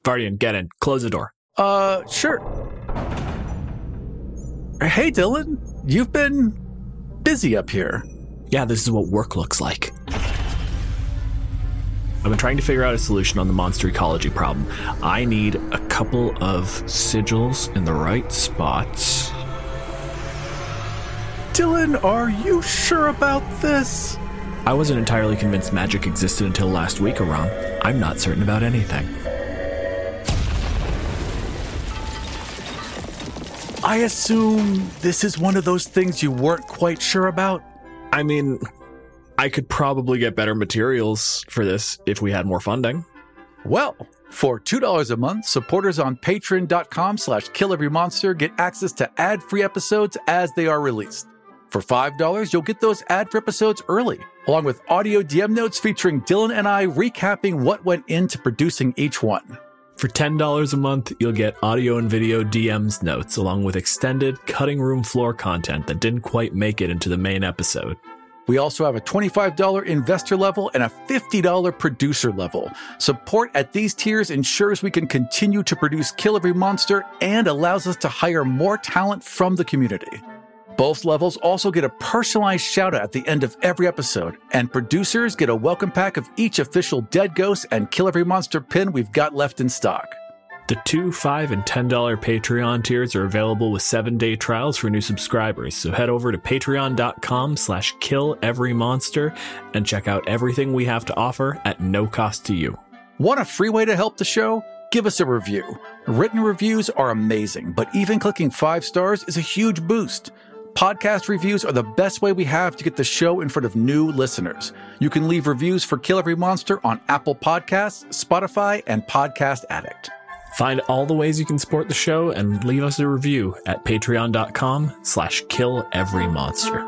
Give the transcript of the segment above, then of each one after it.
Vardian, get in. Close the door. Sure. Hey, Dylan. You've been busy up here. Yeah, this is what work looks like. I've been trying to figure out a solution on the monster ecology problem. I need a couple of sigils in the right spots. Dylan, are you sure about this? I wasn't entirely convinced magic existed until last week, Aram. I'm not certain about anything. I assume this is one of those things you weren't quite sure about? I mean, I could probably get better materials for this if we had more funding. Well, for $2 a month, supporters on patreon.com/KillEveryMonster get access to ad-free episodes as they are released. For $5, you'll get those ad-free episodes early, along with audio DM notes featuring Dylan and I recapping what went into producing each one. For $10 a month, you'll get audio and video DMs notes, along with extended cutting room floor content that didn't quite make it into the main episode. We also have a $25 investor level and a $50 producer level. Support at these tiers ensures we can continue to produce Kill Every Monster and allows us to hire more talent from the community. Both levels also get a personalized shout-out at the end of every episode, and producers get a welcome pack of each official Dead Ghost and Kill Every Monster pin we've got left in stock. The $2, $5, and $10 Patreon tiers are available with 7-day trials for new subscribers, so head over to patreon.com/KillEveryMonster and check out everything we have to offer at no cost to you. Want a free way to help the show? Give us a review. Written reviews are amazing, but even clicking 5 stars is a huge boost. Podcast reviews are the best way we have to get the show in front of new listeners. You can leave reviews for Kill Every Monster on Apple Podcasts, Spotify, and Podcast Addict. Find all the ways you can support the show and leave us a review at patreon.com/KillEveryMonster.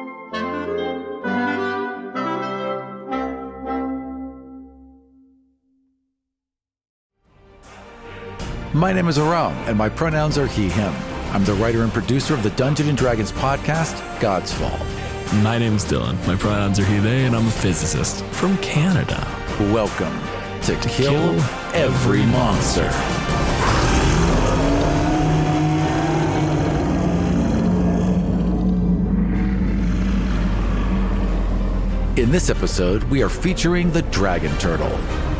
My name is Aram, and my pronouns are he, him. I'm the writer and producer of the Dungeons & Dragons podcast, God's Fall. My name's Dylan. My pronouns are he, they, and I'm a physicist from Canada. Welcome to Kill Every Monster. In this episode, we are featuring the Dragon Turtle.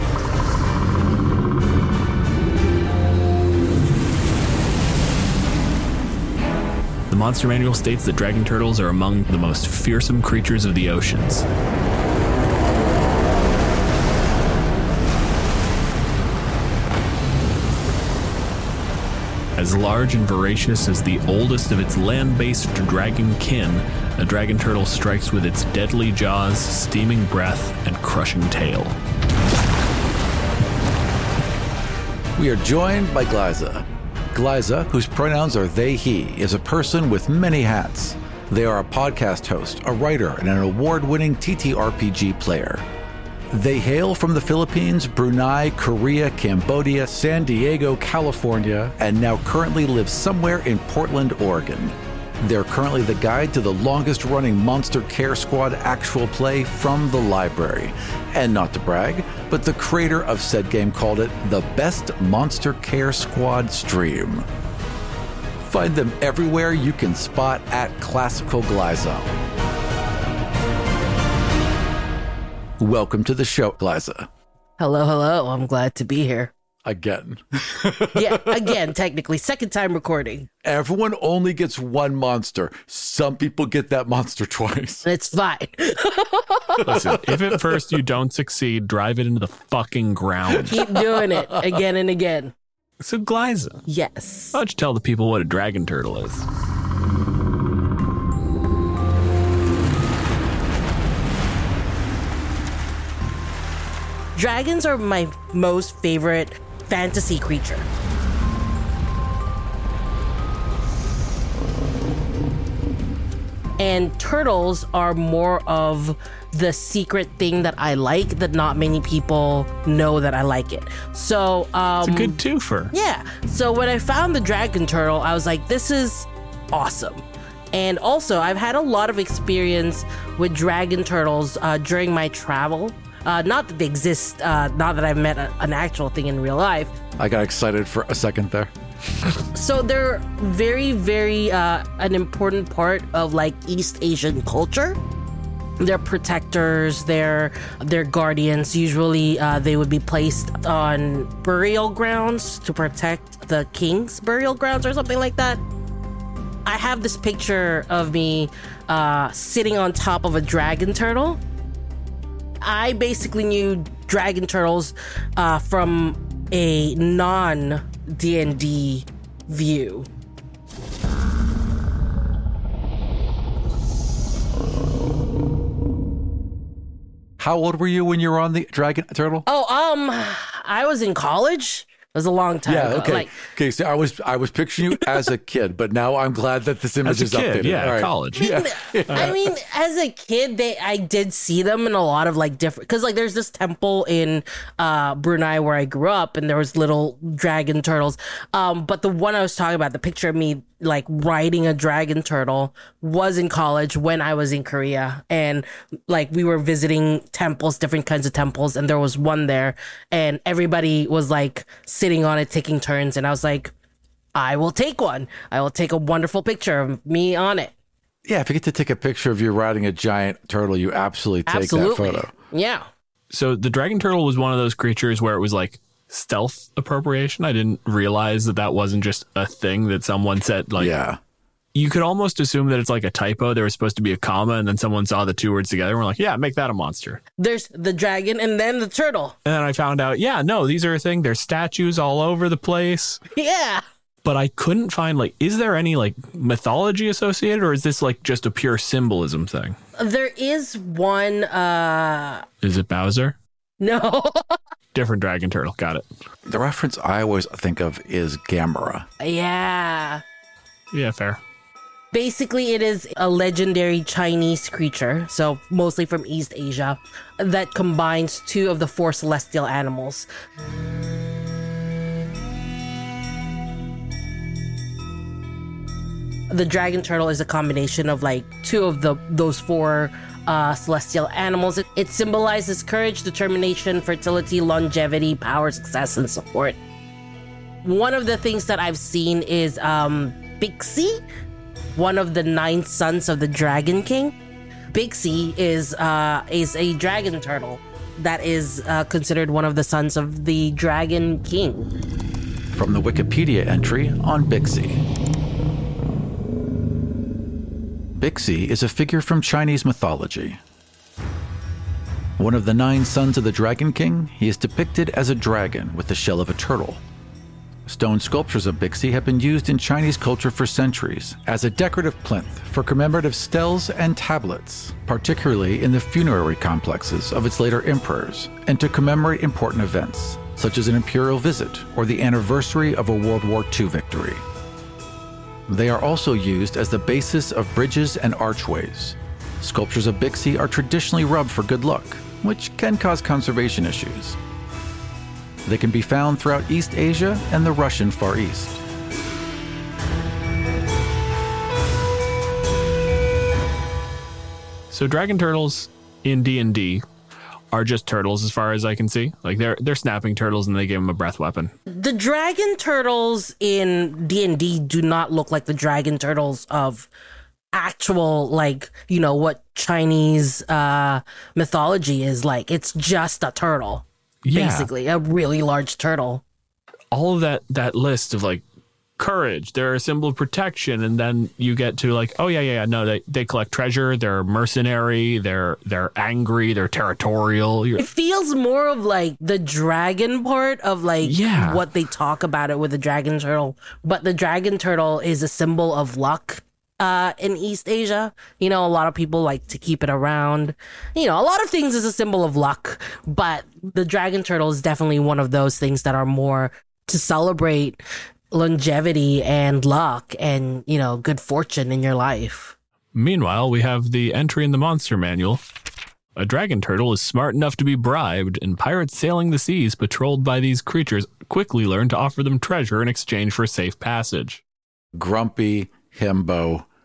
The Monster Manual states that dragon turtles are among the most fearsome creatures of the oceans. As large and voracious as the oldest of its land-based dragon kin, a dragon turtle strikes with its deadly jaws, steaming breath, and crushing tail. We are joined by Glyza. Glyza, whose pronouns are they, he, is a person with many hats. They are a podcast host, a writer, and an award-winning TTRPG player. They hail from the Philippines, Brunei, Korea, Cambodia, San Diego, California, and now currently live somewhere in Portland, Oregon. They're currently the guide to the longest-running Monster Care Squad actual play from the library. And not to brag, but the creator of said game called it the best Monster Care Squad stream. Find them everywhere you can spot at Classical Glyza. Welcome to the show, Glyza. Hello, hello. I'm glad to be here. Again. Yeah, again, technically. Second time recording. Everyone only gets one monster. Some people get that monster twice. It's fine. Listen, if at first you don't succeed, drive it into the fucking ground. Keep doing it again and again. So, Glyza. Yes. Why don't you tell the people what a dragon turtle is? Dragons are my most favorite fantasy creature. And turtles are more of the secret thing that I like that not many people know that I like it. So, It's a good twofer. Yeah. So when I found the dragon turtle, I was like, this is awesome. And also, I've had a lot of experience with dragon turtles during my travel. Not that they exist, not that I've met an actual thing in real life, I got excited for a second there. So they're very, very an important part of like East Asian culture. They're protectors, they're guardians. Usually they would be placed on burial grounds to protect the king's burial grounds or something like that. I have this picture of me sitting on top of a dragon turtle. I basically knew dragon turtles from a non-D&D view. How old were you when you were on the dragon turtle? I was in college. It was a long time ago. Okay. Okay, so I was picturing you as a kid, but now I'm glad that this image is updated. Yeah, right. college. I mean, as a kid, I did see them in a lot of like different, because like there's this temple in Brunei where I grew up, and there was little dragon turtles. But the one I was talking about, the picture of me like riding a dragon turtle, was in college when I was in Korea, and like we were visiting temples, different kinds of temples, and there was one there, and everybody was like sitting on it, taking turns, and I was like, I will take one. I will take a wonderful picture of me on it. Yeah, if you get to take a picture of you riding a giant turtle, you absolutely take that photo. Yeah. So the dragon turtle was one of those creatures where it was like stealth appropriation. I didn't realize that wasn't just a thing that someone said. Like, yeah. You could almost assume that it's like a typo. There was supposed to be a comma, and then someone saw the two words together and we're like, yeah, make that a monster. There's the dragon and then the turtle. And then I found out, yeah, no, these are a thing. There's statues all over the place. Yeah. But I couldn't find, like, is there any, like, mythology associated, or is this, like, just a pure symbolism thing? There is one, Is it Bowser? No. Different dragon turtle. Got it. The reference I always think of is Gamera. Yeah. Yeah, fair. Basically, it is a legendary Chinese creature, so mostly from East Asia, that combines two of the four celestial animals. The dragon turtle is a combination of like two of those four celestial animals. It symbolizes courage, determination, fertility, longevity, power, success, and support. One of the things that I've seen is Bixi, one of the 9 sons of the Dragon King. Bixi is a dragon turtle that is considered one of the sons of the Dragon King. From the Wikipedia entry on Bixi. Bixi is a figure from Chinese mythology. One of the 9 sons of the Dragon King, he is depicted as a dragon with the shell of a turtle. Stone sculptures of Bixi have been used in Chinese culture for centuries as a decorative plinth for commemorative steles and tablets, particularly in the funerary complexes of its later emperors, and to commemorate important events, such as an imperial visit or the anniversary of a World War II victory. They are also used as the basis of bridges and archways. Sculptures of Bixi are traditionally rubbed for good luck, which can cause conservation issues. They can be found throughout East Asia and the Russian Far East. So dragon turtles in D&D are just turtles as far as I can see. Like they're snapping turtles and they give them a breath weapon. The dragon turtles in D&D do not look like the dragon turtles of actual, like, you know, what Chinese mythology is like. It's just a turtle. Yeah. Basically, a really large turtle. All of that list of like courage, they're a symbol of protection, and then you get to like, oh yeah, no, they collect treasure, they're mercenary, they're angry, they're territorial. It feels more of like the dragon part of like what they talk about it with the dragon turtle, but the dragon turtle is a symbol of luck. In East Asia, you know, a lot of people like to keep it around. You know, a lot of things is a symbol of luck, but the dragon turtle is definitely one of those things that are more to celebrate longevity and luck and, you know, good fortune in your life. Meanwhile, we have the entry in the monster manual. A dragon turtle is smart enough to be bribed, and pirates sailing the seas patrolled by these creatures quickly learn to offer them treasure in exchange for safe passage. Grumpy himbo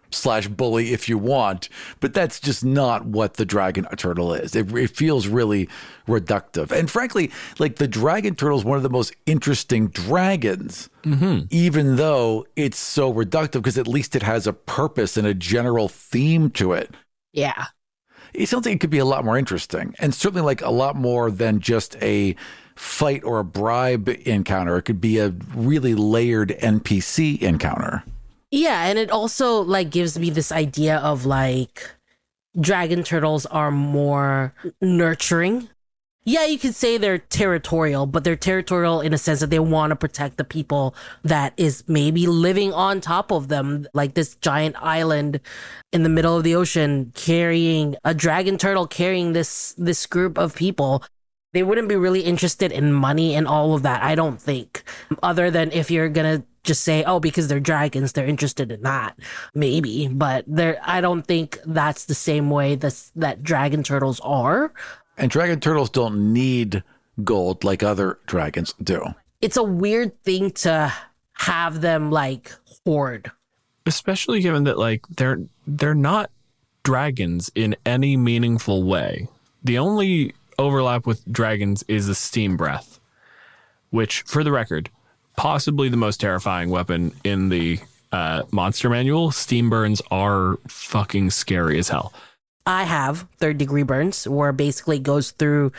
/ bully if you want, but that's just not what the dragon turtle is. It feels really reductive. And frankly, like the dragon turtle is one of the most interesting dragons, even though it's so reductive, because at least it has a purpose and a general theme to it. Yeah. It sounds like it could be a lot more interesting, and certainly like a lot more than just a fight or a bribe encounter. It could be a really layered NPC encounter. Yeah, and it also like gives me this idea of like dragon turtles are more nurturing. Yeah, you could say they're territorial, but they're territorial in a sense that they want to protect the people that is maybe living on top of them, like this giant island in the middle of the ocean carrying a dragon turtle, carrying this group of people. They wouldn't be really interested in money and all of that, I don't think, other than if you're going to just say, oh, because they're dragons, they're interested in that. Maybe, but I don't think that's the same way that dragon turtles are. And dragon turtles don't need gold like other dragons do. It's a weird thing to have them like hoard. Especially given that like they're not dragons in any meaningful way. The only overlap with dragons is a steam breath, which, for the record, possibly the most terrifying weapon in the monster manual. Steam burns are fucking scary as hell. I have third-degree burns, where it basically goes through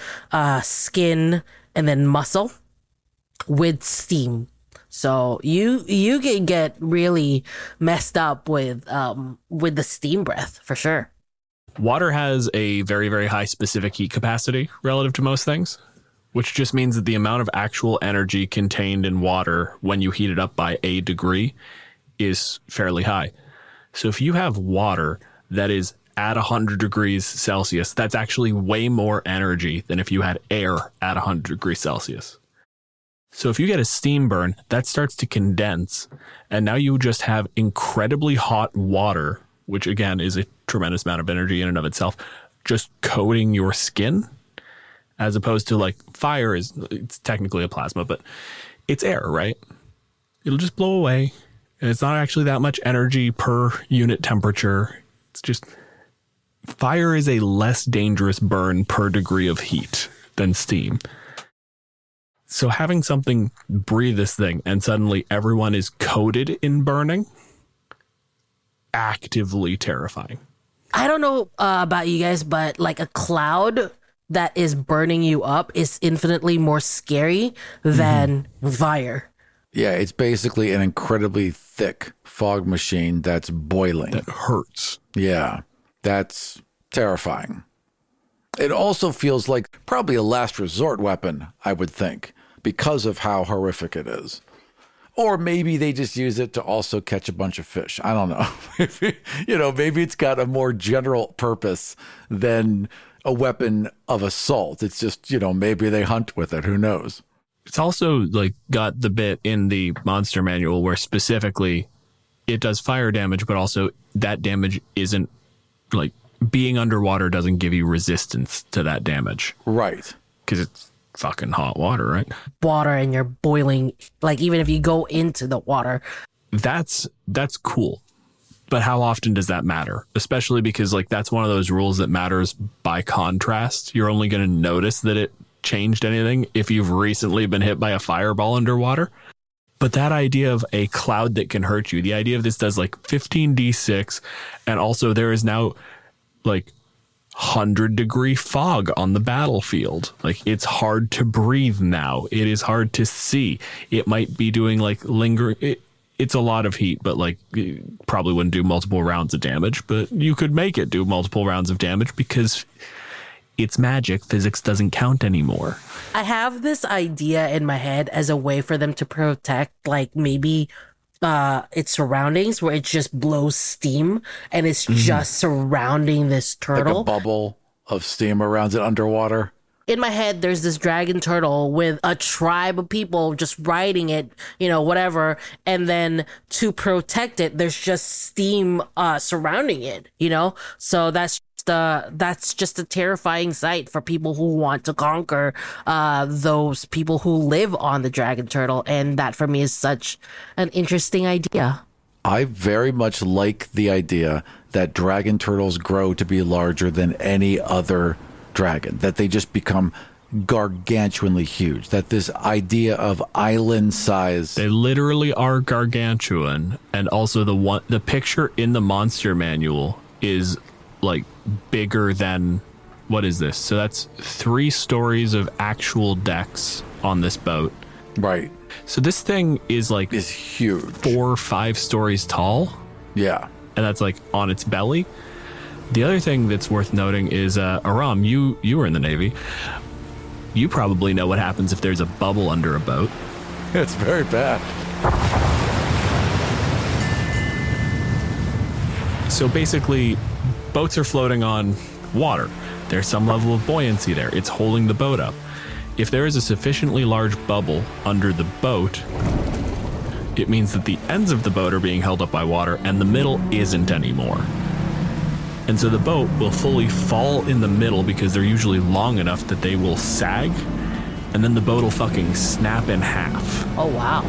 skin and then muscle with steam. So you can get really messed up with the steam breath for sure. Water has a very, very high specific heat capacity relative to most things, which just means that the amount of actual energy contained in water when you heat it up by a degree is fairly high. So if you have water that is at 100 degrees Celsius, that's actually way more energy than if you had air at 100 degrees Celsius. So if you get a steam burn, that starts to condense, and now you just have incredibly hot water, which again is a tremendous amount of energy in and of itself, just coating your skin, as opposed to like fire it's technically a plasma, but it's air, right? It'll just blow away, and it's not actually that much energy per unit temperature. It's just fire is a less dangerous burn per degree of heat than steam. So having something breathe this thing and suddenly everyone is coated in burning, actively terrifying. I don't know about you guys, but like a cloud that is burning you up is infinitely more scary than fire. Yeah, it's basically an incredibly thick fog machine that's boiling. That hurts. Yeah, that's terrifying. It also feels like probably a last resort weapon, I would think, because of how horrific it is. Or maybe they just use it to also catch a bunch of fish. I don't know. Maybe it's got a more general purpose than a weapon of assault. It's just, maybe they hunt with it. Who knows? It's also like got the bit in the monster manual where specifically it does fire damage, but also that damage isn't like being underwater doesn't give you resistance to that damage. Right. Because it's fucking hot water, right? Water, and you're boiling, like even if you go into the water. That's cool. But how often does that matter? Especially because like that's one of those rules that matters by contrast. You're only going to notice that it changed anything if you've recently been hit by a fireball underwater. But that idea of a cloud that can hurt you, the idea of this does like 15d6, and also there is now like 100-degree fog on the battlefield. Like it's hard to breathe now. It is hard to see. It might be doing like lingering. It's a lot of heat, but like it probably wouldn't do multiple rounds of damage, but you could make it do multiple rounds of damage because it's magic. Physics doesn't count anymore. I have this idea in my head as a way for them to protect like maybe its surroundings, where it just blows steam and it's just surrounding this turtle. Like a bubble of steam around it underwater. In my head, there's this dragon turtle with a tribe of people just riding it, whatever. And then to protect it, there's just steam surrounding it, So that's just a terrifying sight for people who want to conquer those people who live on the dragon turtle. And that for me is such an interesting idea. I very much like the idea that dragon turtles grow to be larger than any other dragon, that they just become gargantuanly huge, that this idea of island size. They literally are gargantuan. And also the picture in the monster manual is like bigger than, what is this? So that's 3 stories of actual decks on this boat. Right. So this thing is like huge, 4 or 5 stories tall. Yeah. And that's like on its belly. The other thing that's worth noting is, Aram, you were in the Navy. You probably know what happens if there's a bubble under a boat. It's very bad. So basically, boats are floating on water. There's some level of buoyancy there. It's holding the boat up. If there is a sufficiently large bubble under the boat, it means that the ends of the boat are being held up by water and the middle isn't anymore. And so the boat will fully fall in the middle because they're usually long enough that they will sag, and then the boat will fucking snap in half. Oh, wow.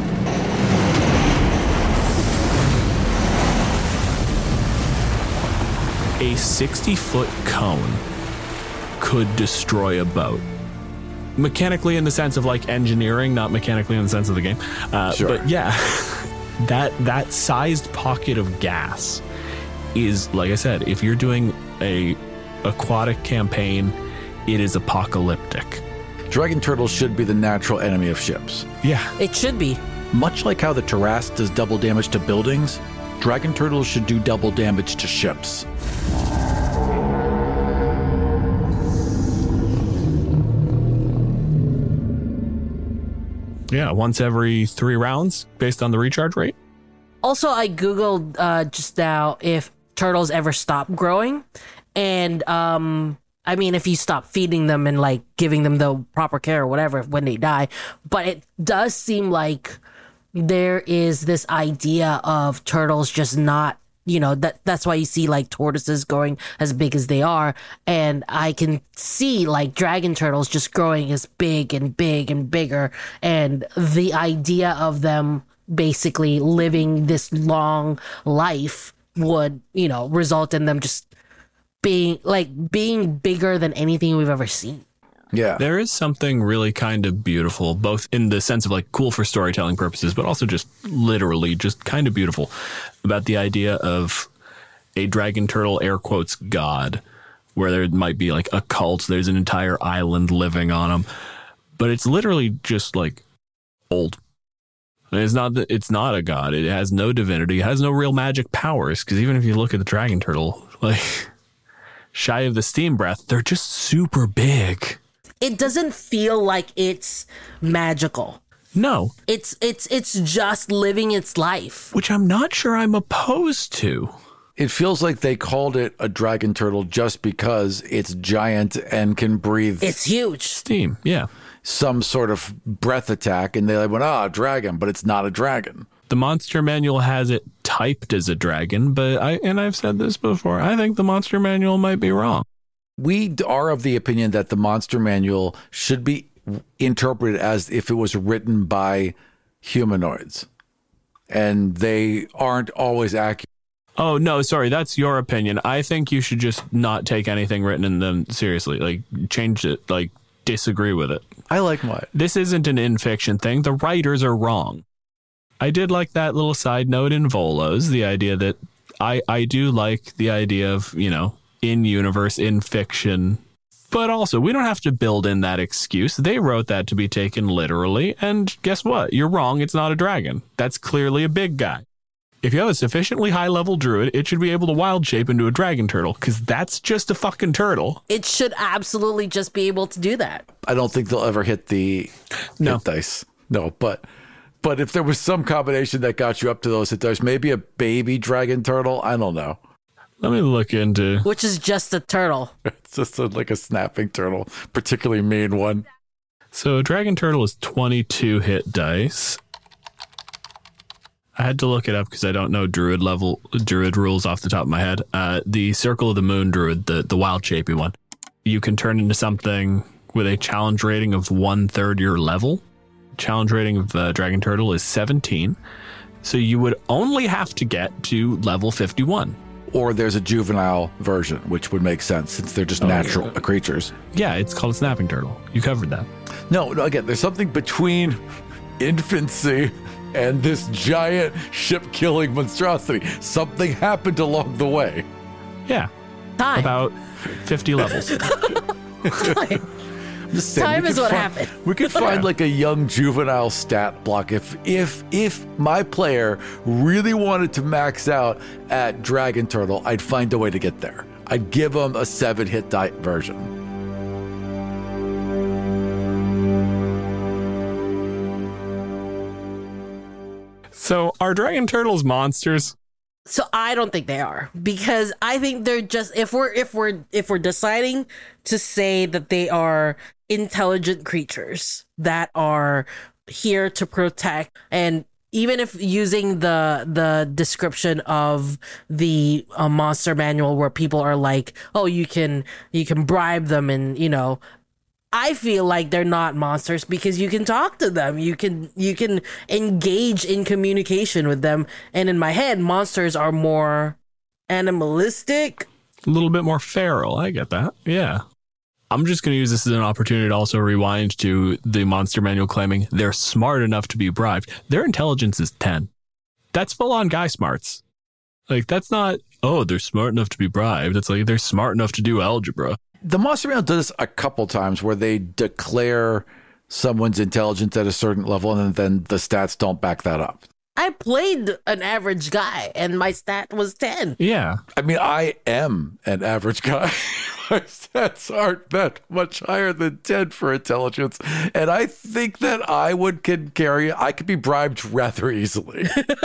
A 60-foot cone could destroy a boat. Mechanically, in the sense of like engineering, not mechanically in the sense of the game. Sure. But yeah, that sized pocket of gas is, like I said, if you're doing a aquatic campaign, it is apocalyptic. Dragon turtles should be the natural enemy of ships. Yeah. It should be. Much like how the Tarrasque does double damage to buildings, dragon turtles should do double damage to ships. Yeah, once every 3 rounds based on the recharge rate. Also, I Googled just now if turtles ever stop growing. And, I mean, if you stop feeding them and, like, giving them the proper care or whatever when they die. But it does seem like there is this idea of turtles just not, you know, that's why you see, like, tortoises growing as big as they are. And I can see, like, dragon turtles just growing as big and big and bigger. And the idea of them basically living this long life would, you know, result in them just being bigger than anything we've ever seen. Yeah. There is something really kind of beautiful, both in the sense of like cool for storytelling purposes, but also just literally just kind of beautiful about the idea of a dragon turtle, air quotes, god, where there might be like a cult. There's an entire island living on them, but it's literally just like old. It's not a god. It has no divinity. It has no real magic powers. Because even if you look at the dragon turtle, like shy of the steam breath, they're just super big. It doesn't feel like it's magical. No. It's just living its life. Which I'm not sure I'm opposed to. It feels like they called it a dragon turtle just because it's giant and can breathe. It's huge. Steam, yeah. Some sort of breath attack, and they went, dragon, but it's not a dragon. The monster manual has it typed as a dragon, but I've said this before, I think the monster manual might be wrong. We are of the opinion that the monster manual should be interpreted as if it was written by humanoids, and they aren't always accurate. Oh, no, sorry, that's your opinion. I think you should just not take anything written in them seriously. Like, change it, like, disagree with it. I like mine. This isn't an in-fiction thing. The writers are wrong. I did like that little side note in Volos, the idea that I do like the idea of, you know, in universe, in fiction. But also, we don't have to build in that excuse. They wrote that to be taken literally. And guess what? You're wrong. It's not a dragon. That's clearly a big guy. If you have a sufficiently high-level druid, it should be able to wild shape into a dragon turtle, because that's just a fucking turtle. It should absolutely just be able to do that. I don't think they'll ever hit the hit dice. No, but if there was some combination that got you up to those hit dice, maybe a baby dragon turtle, I don't know. Let me look into... Which is just a turtle. It's just like a snapping turtle, particularly mean one. So a dragon turtle is 22 hit dice. I had to look it up because I don't know druid rules off the top of my head. The Circle of the Moon druid, the wild shapey one, you can turn into something with a challenge rating of 1/3 your level. Challenge rating of Dragon Turtle is 17. So you would only have to get to level 51. Or there's a juvenile version, which would make sense since they're just natural creatures. Yeah, it's called a snapping turtle. You covered that. No, again, there's something between infancy and this giant ship-killing monstrosity. Something happened along the way. Yeah. Time. About 50 levels. I'm just saying, Time is what happened. We could find like a young juvenile stat block. If my player really wanted to max out at Dragon Turtle, I'd find a way to get there. I'd give them a 7-hit die version. So are dragon turtles monsters? So I don't think they are, because I think they're just, if we're deciding to say that they are intelligent creatures that are here to protect, and even if using the description of the monster manual where people are like, oh, you can bribe them, and I feel like they're not monsters because you can talk to them. You can engage in communication with them. And in my head, monsters are more animalistic. A little bit more feral. I get that. Yeah. I'm just going to use this as an opportunity to also rewind to the monster manual claiming they're smart enough to be bribed. Their intelligence is 10. That's full on guy smarts. Like, that's not, oh, they're smart enough to be bribed. It's like they're smart enough to do algebra. The Monster Manual does this a couple times where they declare someone's intelligence at a certain level and then the stats don't back that up. I played an average guy and my stat was 10. Yeah. I mean, I am an average guy. My stats aren't that much higher than 10 for intelligence. And I think that I could be bribed rather easily.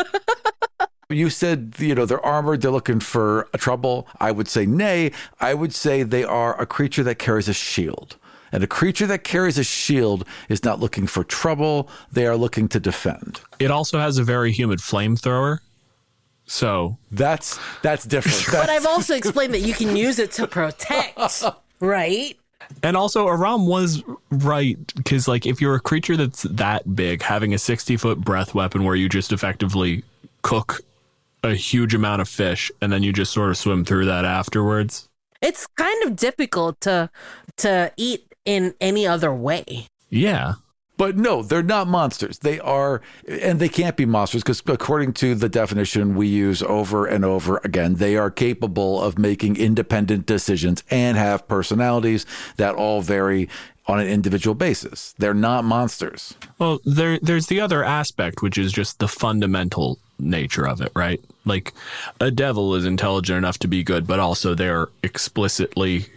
You said, they're armored, they're looking for trouble. I would say nay. I would say they are a creature that carries a shield. And a creature that carries a shield is not looking for trouble. They are looking to defend. It also has a very humid flamethrower. So that's different. But I've also explained that you can use it to protect, right? And also, Aram was right, because if you're a creature that's that big, having a 60-foot breath weapon where you just effectively cook a huge amount of fish and then you just sort of swim through that afterwards. It's kind of difficult to eat in any other way. Yeah. But no, they're not monsters. They are, and they can't be monsters because according to the definition we use over and over again, they are capable of making independent decisions and have personalities that all vary on an individual basis. They're not monsters. Well, there's the other aspect, which is just the fundamental nature of it, right? Like, a devil is intelligent enough to be good, but also they're explicitly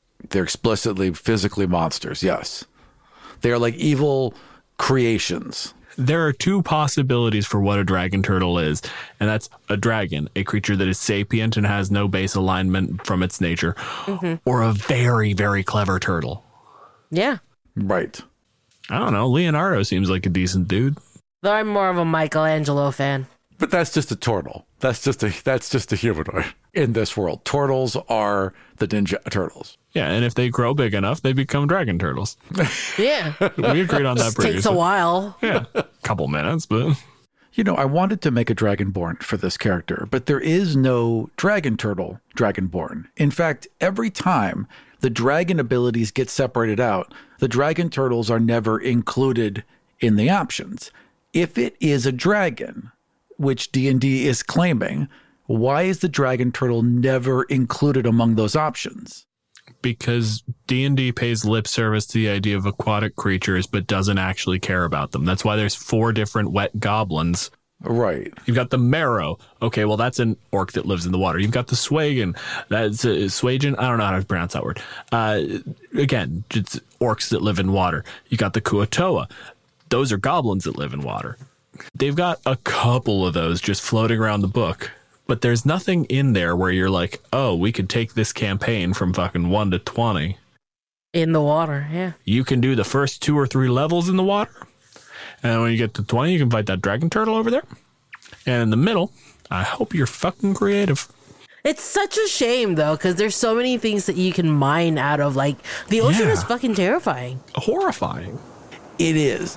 physically monsters, yes. They are like evil creations. There are two possibilities for what a dragon turtle is, and that's a dragon, a creature that is sapient and has no base alignment from its nature, or a very, very clever turtle. Yeah. Right. I don't know. Leonardo seems like a decent dude. Though I'm more of a Michelangelo fan. But that's just a turtle. That's just a humanoid in this world. Turtles are the Ninja Turtles. Yeah, and if they grow big enough, they become dragon turtles. Yeah. We agreed on that previously. Takes a while. Yeah, a couple minutes, but... I wanted to make a Dragonborn for this character, but there is no dragon turtle Dragonborn. In fact, every time the dragon abilities get separated out, the dragon turtles are never included in the options. If it is a dragon, which D&D is claiming, why is the dragon turtle never included among those options? Because D&D pays lip service to the idea of aquatic creatures, but doesn't actually care about them. That's why there's 4 different wet goblins. Right. You've got the Marrow. Okay, well, that's an orc that lives in the water. You've got the Swagan. That's Swagan. I don't know how to pronounce that word. Again, it's orcs that live in water. You got the Kuatoa. Those are goblins that live in water. They've got a couple of those just floating around the book. But there's nothing in there where you're like, oh, we could take this campaign from fucking 1 to 20. In the water, yeah. You can do the first 2 or 3 levels in the water. And when you get to 20, you can fight that dragon turtle over there. And in the middle, I hope you're fucking creative. It's such a shame, though, because there's so many things that you can mine out of. Like, the ocean is fucking terrifying. Horrifying. It is.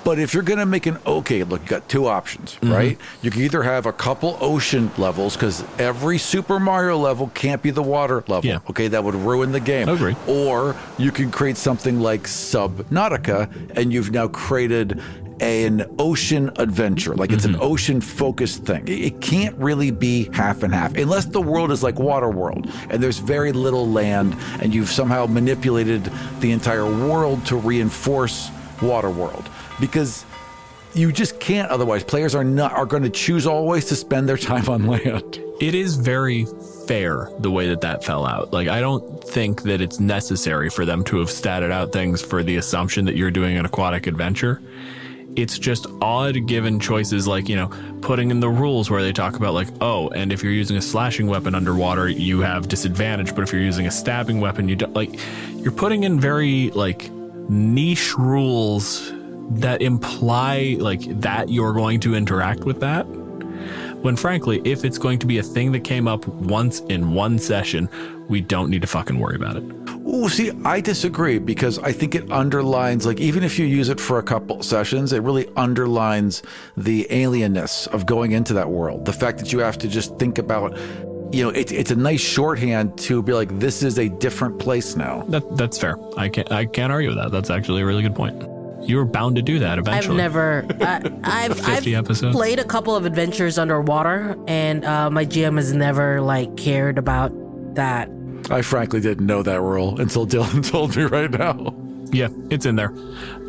But if you're going to make look, you got two options, right? You can either have a couple ocean levels, because every Super Mario level can't be the water level. Yeah. Okay, that would ruin the game. Agree. Or you can create something like Subnautica, and you've now created an ocean adventure. Like it's an ocean focused thing. It can't really be half and half, unless the world is like Waterworld and there's very little land and you've somehow manipulated the entire world to reinforce Waterworld, because you just can't. Otherwise, players are going to choose always to spend their time on land. It is very fair the way that fell out. Like, I don't think that it's necessary for them to have statted out things for the assumption that you're doing an aquatic adventure. It's just odd given choices like, putting in the rules where they talk about like, oh, and if you're using a slashing weapon underwater, you have disadvantage. But if you're using a stabbing weapon, you don't. Like, you're putting in very like niche rules that imply like that you're going to interact with that. When frankly, if it's going to be a thing that came up once in one session, we don't need to fucking worry about it. Ooh, see, I disagree, because I think it underlines, like, even if you use it for a couple sessions, it really underlines the alienness of going into that world. The fact that you have to just think about, it's a nice shorthand to be like, this is a different place now. That's fair. I can't argue with that. That's actually a really good point. You were bound to do that eventually. I've 50 episodes. played a couple of adventures underwater, and my GM has never like cared about that. I frankly didn't know that rule until Dylan told me right now. Yeah, it's in there.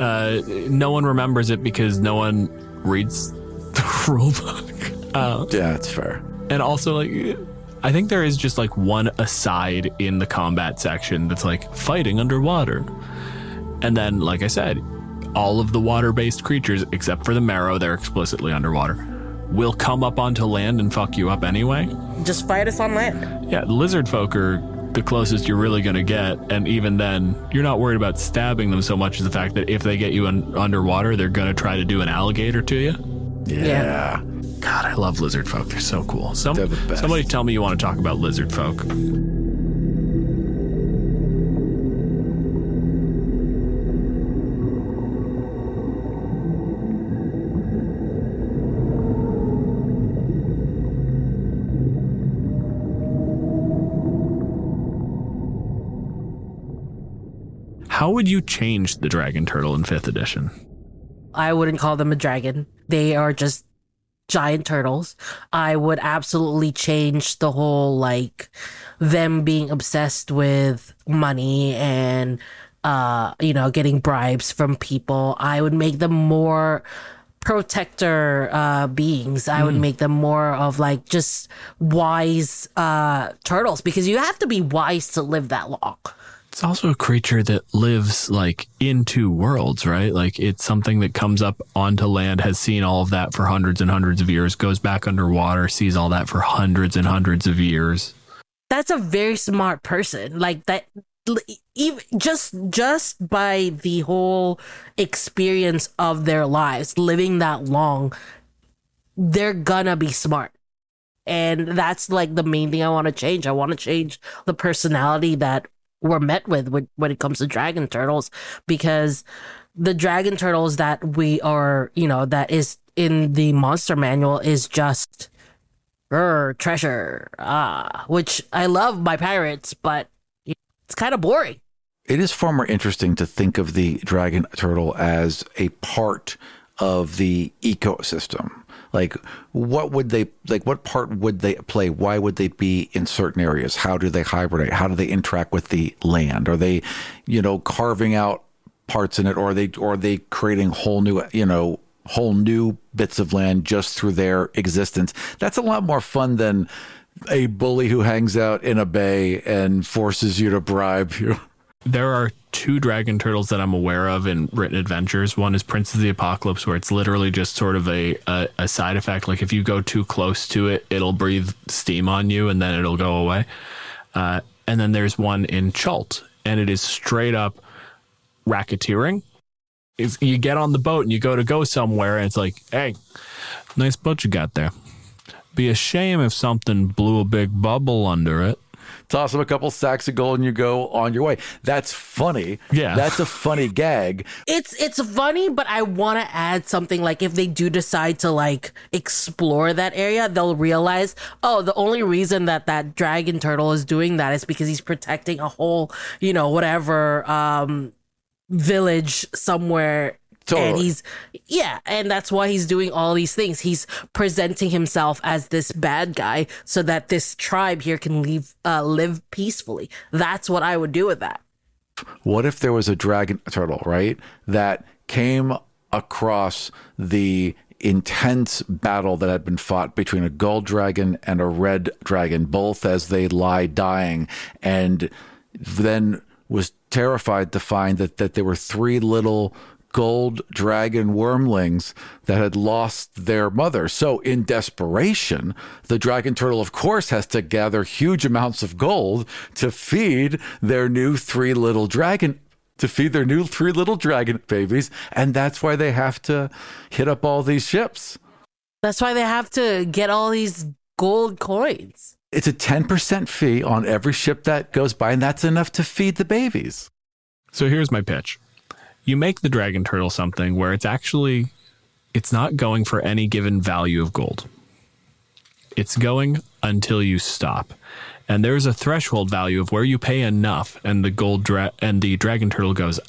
No one remembers it because no one reads the rule book. Yeah, that's fair. And also, like, I think there is just like one aside in the combat section that's like fighting underwater. And then, like I said, all of the water-based creatures, except for the Marrow, they're explicitly underwater, will come up onto land and fuck you up anyway. Just fight us on land. Yeah, lizard folk are the closest you're really going to get, and even then, you're not worried about stabbing them so much as the fact that if they get you underwater, they're going to try to do an alligator to you. Yeah. God, I love lizard folk. They're so cool. They're the best. Somebody tell me you want to talk about lizard folk. How would you change the dragon turtle in 5th edition? I wouldn't call them a dragon. They are just giant turtles. I would absolutely change the whole, like, them being obsessed with money and, getting bribes from people. I would make them more protector beings. I would make them more of, like, just wise turtles, because you have to be wise to live that long. It's also a creature that lives like in two worlds, right? Like it's something that comes up onto land, has seen all of that for hundreds and hundreds of years, goes back underwater, sees all that for hundreds and hundreds of years. That's a very smart person. Like that, even just by the whole experience of their lives, living that long, they're gonna be smart. And that's like the main thing I want to change. I want to change the personality that we're met with when it comes to dragon turtles, because the dragon turtles that we are, that is in the monster manual is just treasure, which I love my pirates, but it's kind of boring. It is far more interesting to think of the dragon turtle as a part of the ecosystem. Like, what part would they play? Why would they be in certain areas? How do they hibernate? How do they interact with the land? Are they, carving out parts in it, or are they creating whole new bits of land just through their existence? That's a lot more fun than a bully who hangs out in a bay and forces you to bribe you. There are 2 dragon turtles that I'm aware of in written adventures. One is Prince of the Apocalypse, where it's literally just sort of a side effect. Like if you go too close to it, it'll breathe steam on you and then it'll go away. And then there's one in Chult, and it is straight up racketeering. You get on the boat and you go somewhere, and it's like, hey, nice boat you got there. Be a shame if something blew a big bubble under it. toss him a couple sacks of gold, and you go on your way. That's funny. Yeah. That's a funny gag. It's funny, but I want to add something like if they do decide to like explore that area, they'll realize, oh, the only reason that dragon turtle is doing that is because he's protecting a whole, whatever village somewhere. Totally. And that's why he's doing all these things. He's presenting himself as this bad guy so that this tribe here can live peacefully. That's what I would do with that. What if there was a dragon turtle, right, that came across the intense battle that had been fought between a gold dragon and a red dragon, both as they lie dying, and then was terrified to find that there were three little gold dragon wormlings that had lost their mother. So in desperation, the dragon turtle, of course, has to gather huge amounts of gold to feed their new three little dragon babies. And that's why they have to hit up all these ships. That's why they have to get all these gold coins. It's a 10% fee on every ship that goes by, and that's enough to feed the babies. So here's my pitch. You make the dragon turtle something where it's not going for any given value of gold. It's going until you stop. And there's a threshold value of where you pay enough, and the dragon turtle goes,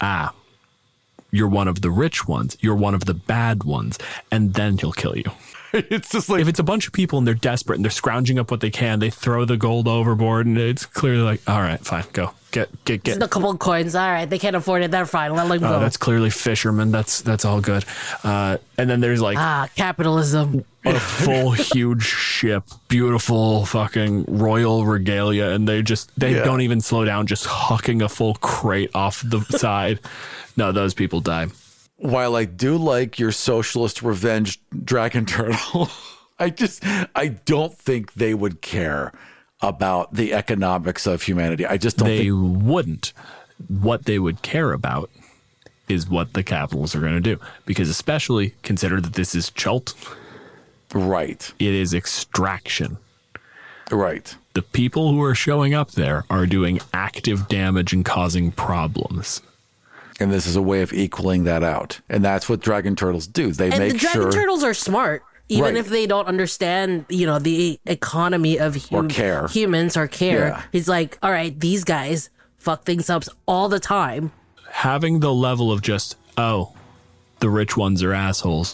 you're one of the rich ones, you're one of the bad ones, and then he'll kill you. It's just like, if it's a bunch of people and they're desperate and they're scrounging up what they can, they throw the gold overboard, and it's clearly like, all right, fine, go. Get. Just a couple of coins. All right, they can't afford it. They're fine. Let them go. That's clearly fishermen. That's all good. And then there's like capitalism. A full huge ship, beautiful fucking royal regalia, and they don't even slow down, just hucking a full crate off the side. No, those people die. While I do like your socialist revenge dragon turtle, I don't think they would care about the economics of humanity. I just don't think they wouldn't. What they would care about is what the capitalists are going to do, because especially consider that this is Chult. Right. It is extraction. Right. The people who are showing up there are doing active damage and causing problems. And this is a way of equaling that out. And that's what dragon turtles do. They make the dragon turtles are smart. Even if they don't understand, the economy of humans or care. Yeah. He's like, all right, these guys fuck things up all the time. Having the level of just, the rich ones are assholes.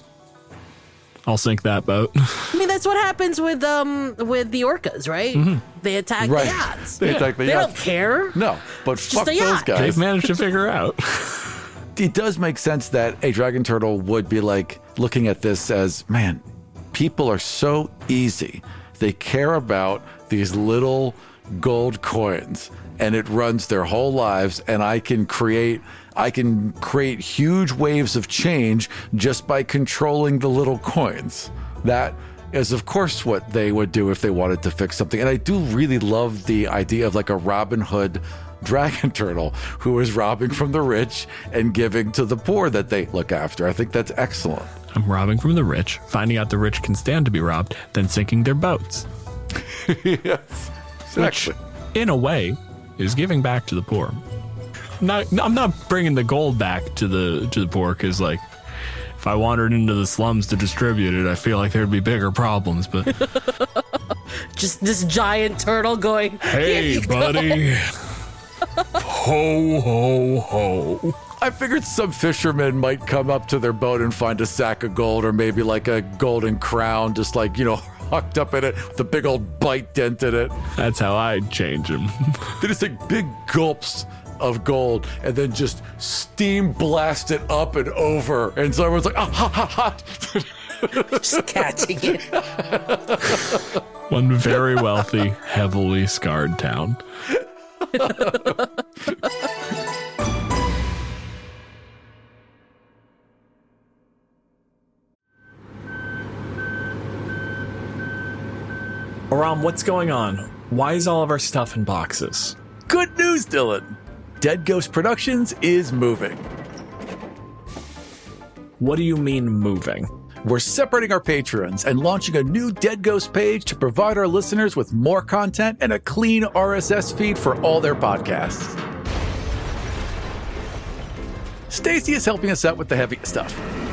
I'll sink that boat. I mean, that's what happens with the orcas, right? Mm-hmm. They attack the yachts. They attack the yachts. They yachts. don't care. No, but it's fuck those guys. They've managed to figure out. It does make sense that a dragon turtle would be like looking at this as, man, people are so easy. They care about these little gold coins, and it runs their whole lives, and I can create huge waves of change just by controlling the little coins. That is, of course, what they would do if they wanted to fix something. And I do really love the idea of like a Robin Hood dragon turtle who is robbing from the rich and giving to the poor that they look after. I think that's excellent. I'm robbing from the rich, finding out the rich can stand to be robbed, then sinking their boats. Yes, exactly. Which, in a way, is giving back to the poor. I'm not bringing the gold back to the poor, because like, if I wandered into the slums to distribute it, I feel like there'd be bigger problems. But just this giant turtle going, "Hey, buddy, ho ho ho." I figured some fishermen might come up to their boat and find a sack of gold, or maybe like a golden crown, just like, hucked up in it with a big old bite dent in it. That's how I'd change them. They just take big gulps of gold and then just steam blast it up and over. And so everyone's like, hot. Just catching it. One very wealthy, heavily scarred town. Aram, what's going on? Why is all of our stuff in boxes? Good news, Dylan. Dead Ghost Productions is moving. What do you mean moving? We're separating our patrons and launching a new Dead Ghost page to provide our listeners with more content and a clean RSS feed for all their podcasts. Stacy is helping us out with the heavy stuff.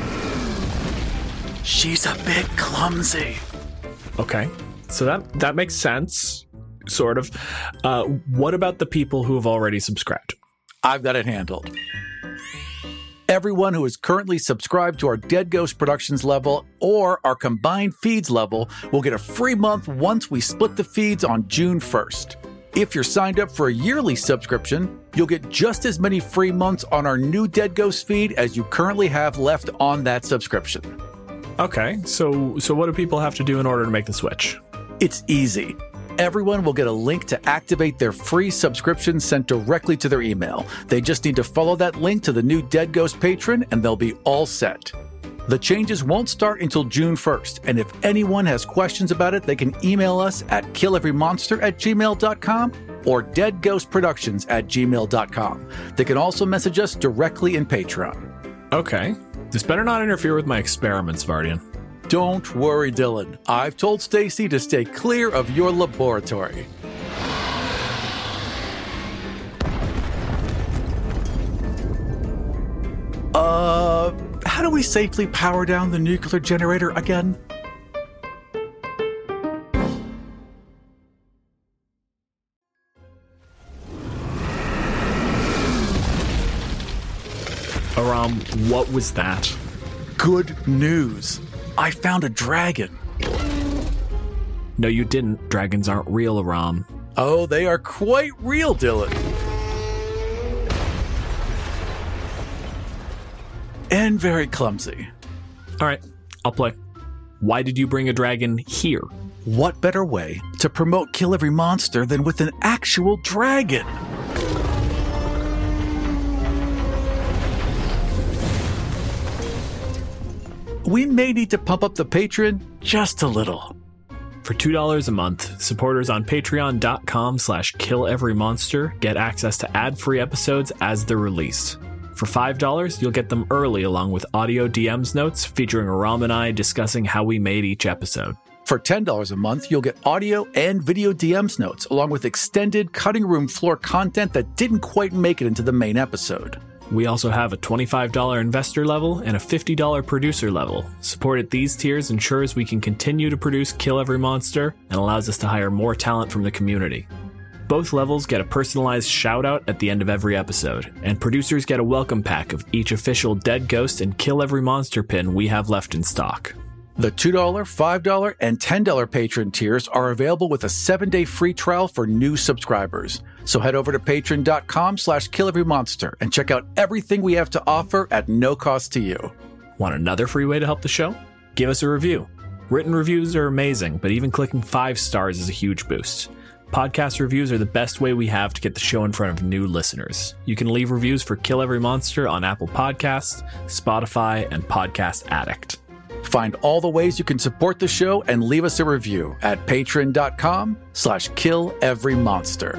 She's a bit clumsy. Okay, so that makes sense, sort of. What about the people who have already subscribed? I've got it handled. Everyone who is currently subscribed to our Dead Ghost Productions level or our combined feeds level will get a free month once we split the feeds on June 1st. If you're signed up for a yearly subscription, you'll get just as many free months on our new Dead Ghost feed as you currently have left on that subscription. Okay, so what do people have to do in order to make the switch? It's easy. Everyone will get a link to activate their free subscription sent directly to their email. They just need to follow that link to the new Dead Ghost patron and they'll be all set. The changes won't start until June 1st, and if anyone has questions about it, they can email us at killeverymonster@gmail.com or deadghostproductions@gmail.com. They can also message us directly in Patreon. Okay, this better not interfere with my experiments, Vardian. Don't worry, Dylan. I've told Stacy to stay clear of your laboratory. How do we safely power down the nuclear generator again? Aram, what was that? Good news. I found a dragon. No, you didn't. Dragons aren't real, Aram. Oh, they are quite real, Dylan. And very clumsy. All right, I'll play. Why did you bring a dragon here? What better way to promote Kill Every Monster than with an actual dragon? We may need to pump up the patron just a little. For $2 a month, supporters on patreon.com/killeverymonster get access to ad-free episodes as they're released. For $5, you'll get them early along with audio DMs notes featuring Aram and I discussing how we made each episode. For $10 a month, you'll get audio and video DMs notes along with extended cutting room floor content that didn't quite make it into the main episode. We also have a $25 investor level and a $50 producer level. Support at these tiers ensures we can continue to produce Kill Every Monster and allows us to hire more talent from the community. Both levels get a personalized shout-out at the end of every episode, and producers get a welcome pack of each official Dead Ghost and Kill Every Monster pin we have left in stock. The $2, $5, and $10 patron tiers are available with a 7-day free trial for new subscribers. So head over to patreon.com/killeverymonster and check out everything we have to offer at no cost to you. Want another free way to help the show? Give us a review. Written reviews are amazing, but even clicking 5 stars is a huge boost. Podcast reviews are the best way we have to get the show in front of new listeners. You can leave reviews for Kill Every Monster on Apple Podcasts, Spotify, and Podcast Addict. Find all the ways you can support the show and leave us a review at patreon.com/killeverymonster.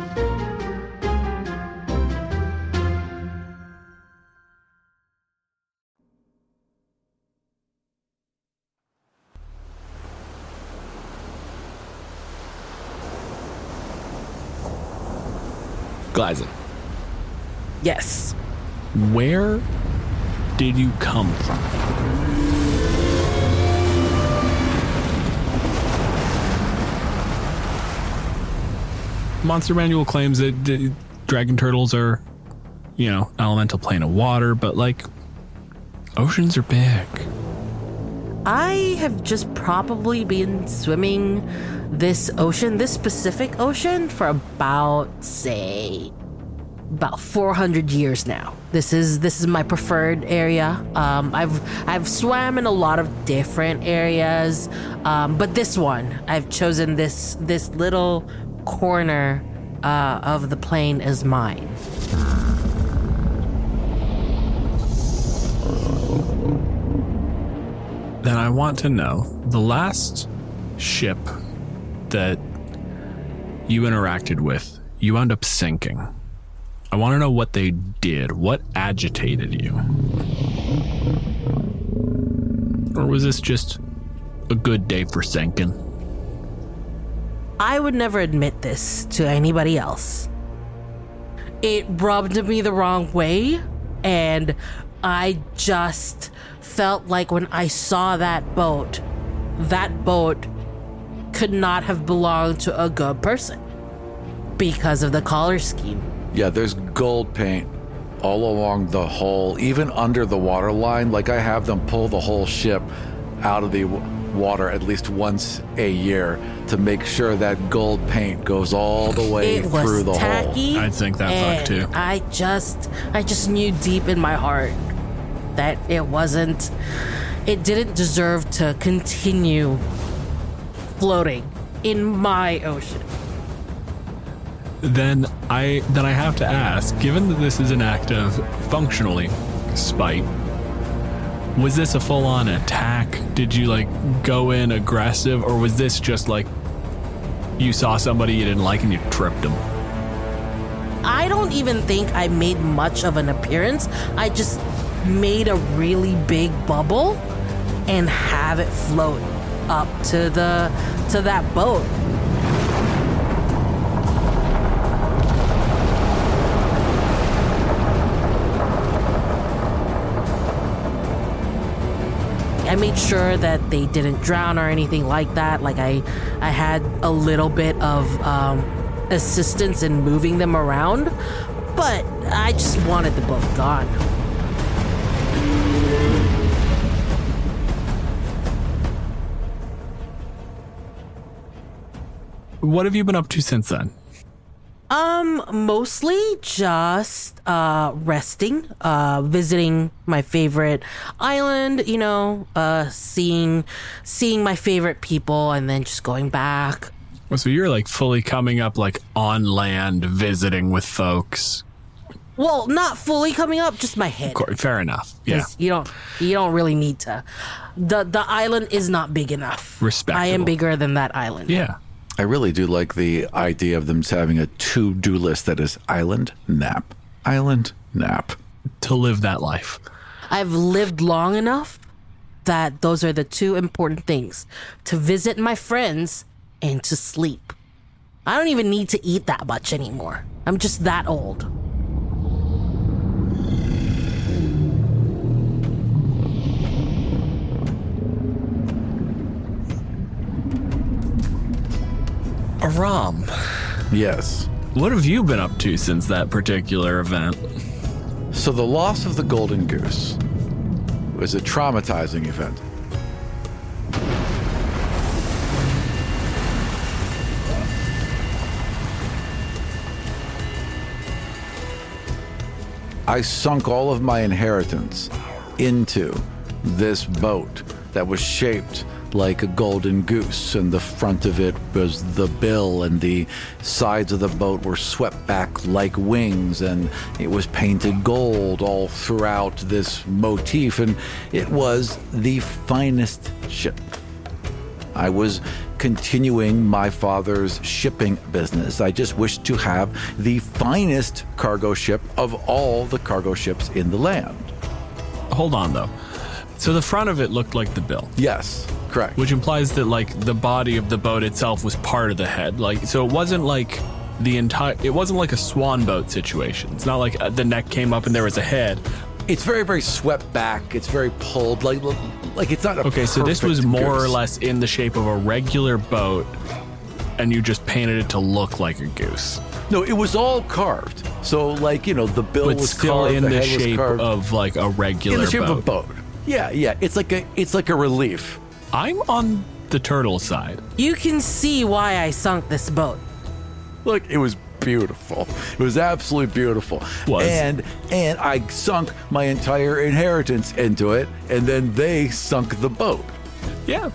Glyza, Yes. where did you come from? Monster Manual claims that dragon turtles are, elemental plane of water, but oceans are big. I have just probably been swimming this specific ocean, for about 400 years now. This is my preferred area. I've swam in a lot of different areas, but this one, I've chosen this little corner of the plane as mine. Then I want to know, the last ship that you interacted with, you wound up sinking. I want to know what they did. What agitated you? Or was this just a good day for sinking? I would never admit this to anybody else. It rubbed me the wrong way, and I just felt like when I saw that boat could not have belonged to a good person because of the color scheme. Yeah, there's gold paint all along the hull, even under the water line. Like, I have them pull the whole ship out of the water at least once a year to make sure that gold paint goes all the way through the tacky, hull. I'd think that fuck too. I just knew deep in my heart that it didn't deserve to continue floating in my ocean. Then I have to ask, given that this is an act of functionally spite, was this a full-on attack? Did you like go in aggressive, or was this just like you saw somebody you didn't like and you tripped them? I don't even think I made much of an appearance. I just made a really big bubble and have it float up to that boat. I made sure that they didn't drown or anything like that. Like I had a little bit of assistance in moving them around, but I just wanted the boat gone. What have you been up to since then? Mostly just resting, visiting my favorite island, seeing my favorite people, and then just going back. So you're like fully coming up like on land, visiting with folks. Well, not fully coming up, just my head. Fair enough. Yeah. You don't really need to. The island is not big enough. Respectable. I am bigger than that island. Yeah. I really do like the idea of them having a to-do list that is island, nap, island, nap. To live that life. I've lived long enough that those are the two important things: to visit my friends and to sleep. I don't even need to eat that much anymore. I'm just that old. Aram, Yes. what have you been up to since that particular event? So the loss of the Golden Goose was a traumatizing event. I sunk all of my inheritance into this boat that was shaped like a golden goose, and the front of it was the bill, and the sides of the boat were swept back like wings, and it was painted gold all throughout this motif, and it was the finest ship. I was continuing my father's shipping business. I just wished to have the finest cargo ship of all the cargo ships in the land. Hold on, though. So the front of it looked like the bill. Yes, correct. Which implies that, like, the body of the boat itself was part of the head. Like, so it wasn't like it wasn't like a swan boat situation. It's not like the neck came up and there was a head. It's very, very swept back. It's very pulled. Like it's not a Okay, so this was perfect more or goose. less in the shape of a regular boat, and you just painted it to look like a goose. No, it was all carved. So, like, the bill But was still carved, in the the head was shape carved. of like a regular In the shape boat. of a boat. Yeah. It's like a relief. I'm on the turtle side. You can see why I sunk this boat. Look, it was beautiful. It was absolutely beautiful. Was. And I sunk my entire inheritance into it, and then they sunk the boat. Yeah.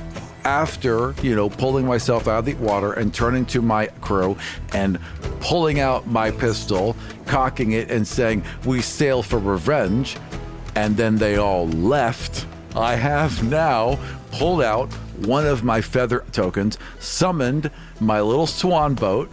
After, pulling myself out of the water and turning to my crew and pulling out my pistol, cocking it and saying, "We sail for revenge," and then they all left, I have now pulled out one of my feather tokens, summoned my little swan boat,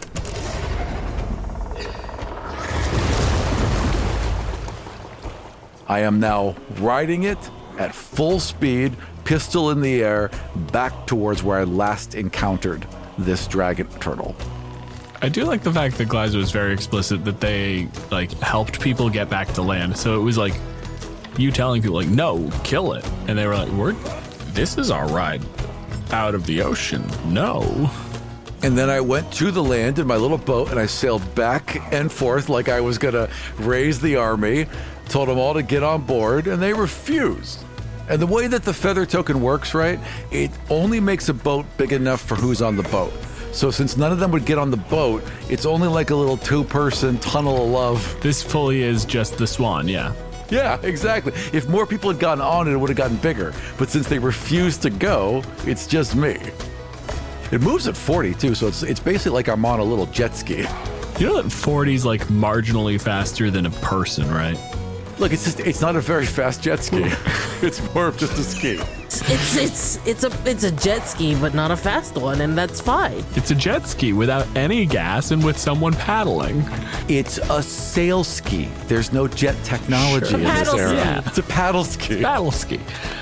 I am now riding it at full speed pistol in the air, back towards where I last encountered this dragon turtle. I do like the fact that Glyza was very explicit that they like helped people get back to land. So it was like you telling people like, no, kill it. And they were like, this is our ride out of the ocean. No. And then I went to the land in my little boat and I sailed back and forth like I was going to raise the army, told them all to get on board, and they refused. And the way that the feather token works, right, it only makes a boat big enough for who's on the boat. So since none of them would get on the boat, it's only like a little two-person tunnel of love. This fully is just the Swan, yeah. Yeah, exactly. If more people had gotten on it would have gotten bigger. But since they refused to go, it's just me. It moves at 40 too, so it's basically like I'm on a little jet ski. You know that 40's like marginally faster than a person, right? Look, it's not a very fast jet ski. It's more of just a ski. It's a jet ski, but not a fast one, and that's fine. It's a jet ski without any gas and with someone paddling. It's a sail ski. There's no jet technology in this era. Yeah. It's a paddle ski. Paddle ski.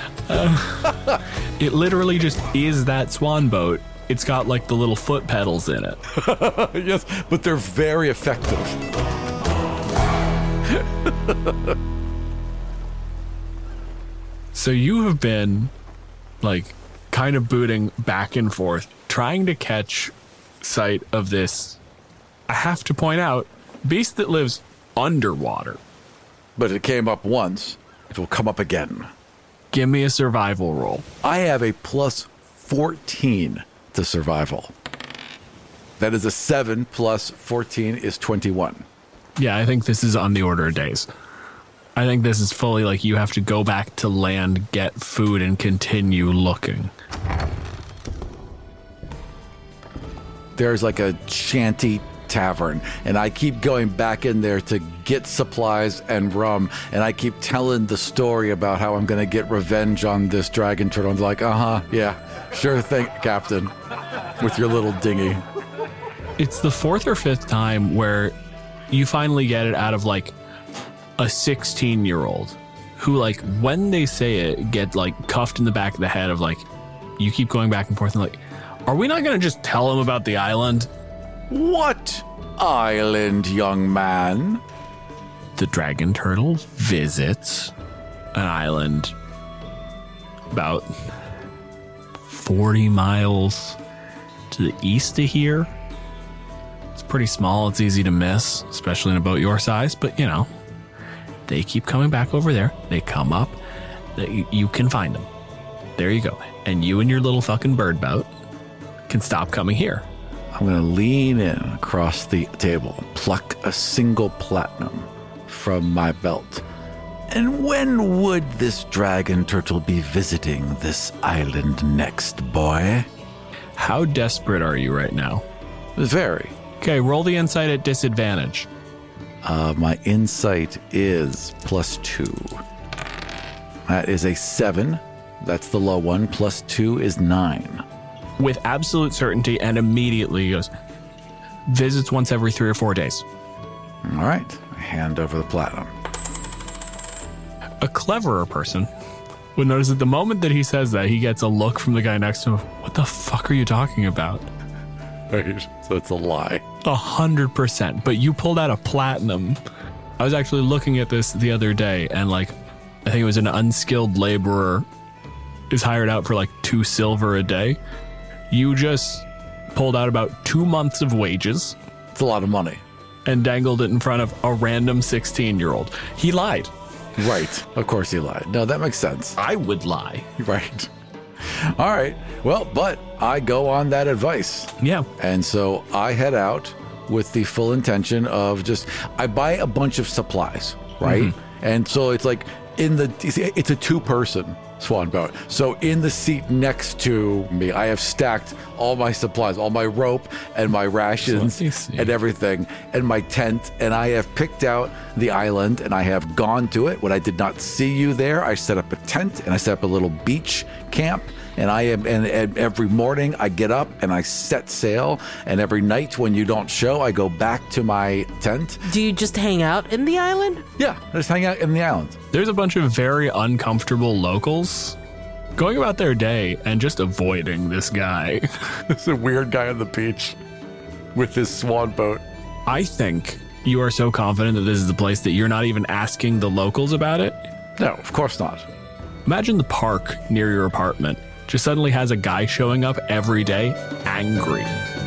It literally just is that swan boat. It's got like the little foot pedals in it. Yes, but they're very effective. So you have been like kind of booting back and forth, trying to catch sight of this, I have to point out, beast that lives underwater. But it came up once. It will come up again. Give me a survival roll. I have a plus 14 to survival. That is a 7 plus 14 is 21. Yeah, I think this is on the order of days. I think this is fully like you have to go back to land, get food, and continue looking. There's like a shanty tavern, and I keep going back in there to get supplies and rum, and I keep telling the story about how I'm going to get revenge on this dragon turtle. I'm like, yeah, sure thing, Captain, with your little dinghy. It's the fourth or fifth time where you finally get it out of like a 16-year-old who, like, when they say it, get like cuffed in the back of the head of like, you keep going back and forth and like, are we not going to just tell him about the island? What island, young man? The dragon turtle visits an island about 40 miles to the east of here. It's pretty small. It's easy to miss, especially in a boat your size. But, you know, they keep coming back over there. They come up. You can find them. There you go. And you and your little fucking bird boat can stop coming here. I'm going to lean in across the table, pluck a single platinum from my belt. And when would this dragon turtle be visiting this island next, boy? How desperate are you right now? Very. Okay, roll the insight at disadvantage. My insight is +2. That is a 7. That's the low one. +2 is 9. With absolute certainty, and immediately he goes, visits once every 3 or 4 days. All right. I hand over the platinum. A cleverer person would notice that the moment that he says that, he gets a look from the guy next to him. What the fuck are you talking about? Right. So it's a lie. 100%. But you pulled out a platinum. I was actually looking at this the other day, and like, I think it was an unskilled laborer is hired out for like 2 silver a day. You just pulled out about 2 months of wages. It's a lot of money. And dangled it in front of a random 16-year-old. He lied. Right. Of course he lied. No, that makes sense. I would lie. Right. All right. Well, but I go on that advice. Yeah. And so I head out with the full intention of I buy a bunch of supplies, right? Mm-hmm. And so it's like it's a 2-person swan boat. So in the seat next to me, I have stacked all my supplies, all my rope and my rations and everything, and my tent. And I have picked out the island and I have gone to it. When I did not see you there, I set up a tent and I set up a little beach camp. And and every morning I get up and I set sail. And every night when you don't show, I go back to my tent. Do you just hang out in the island? Yeah, I just hang out in the island. There's a bunch of very uncomfortable locals going about their day and just avoiding this guy. It's a weird guy on the beach with his swan boat. I think you are so confident that this is the place that you're not even asking the locals about it. No, of course not. Imagine the park near your apartment just suddenly has a guy showing up every day, angry.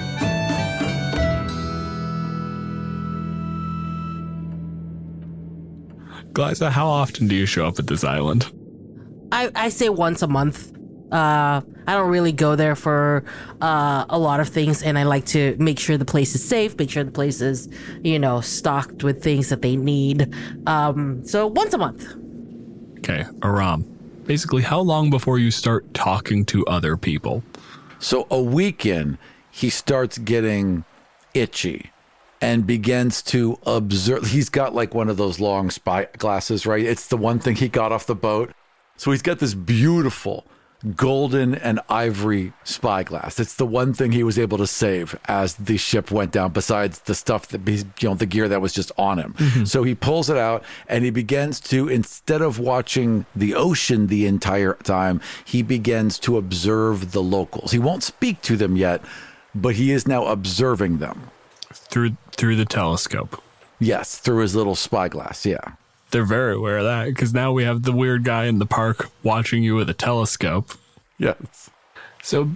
Glyza, how often do you show up at this island? I say once a month. I don't really go there for a lot of things, and I like to make sure the place is safe, make sure the place is, stocked with things that they need. So once a month. Okay, Aram. Basically, how long before you start talking to other people? So a week in, he starts getting itchy and begins to observe. He's got like one of those long spy glasses, right? It's the one thing he got off the boat. So he's got this beautiful golden and ivory spyglass. It's the one thing he was able to save as the ship went down, besides the stuff that the gear that was just on him. Mm-hmm. So he pulls it out and he begins to, instead of watching the ocean the entire time, he begins to observe the locals. He won't speak to them yet, but he is now observing them through the telescope. Yes, through his little spyglass. Yeah. They're very aware of that because now we have the weird guy in the park watching you with a telescope. Yes. So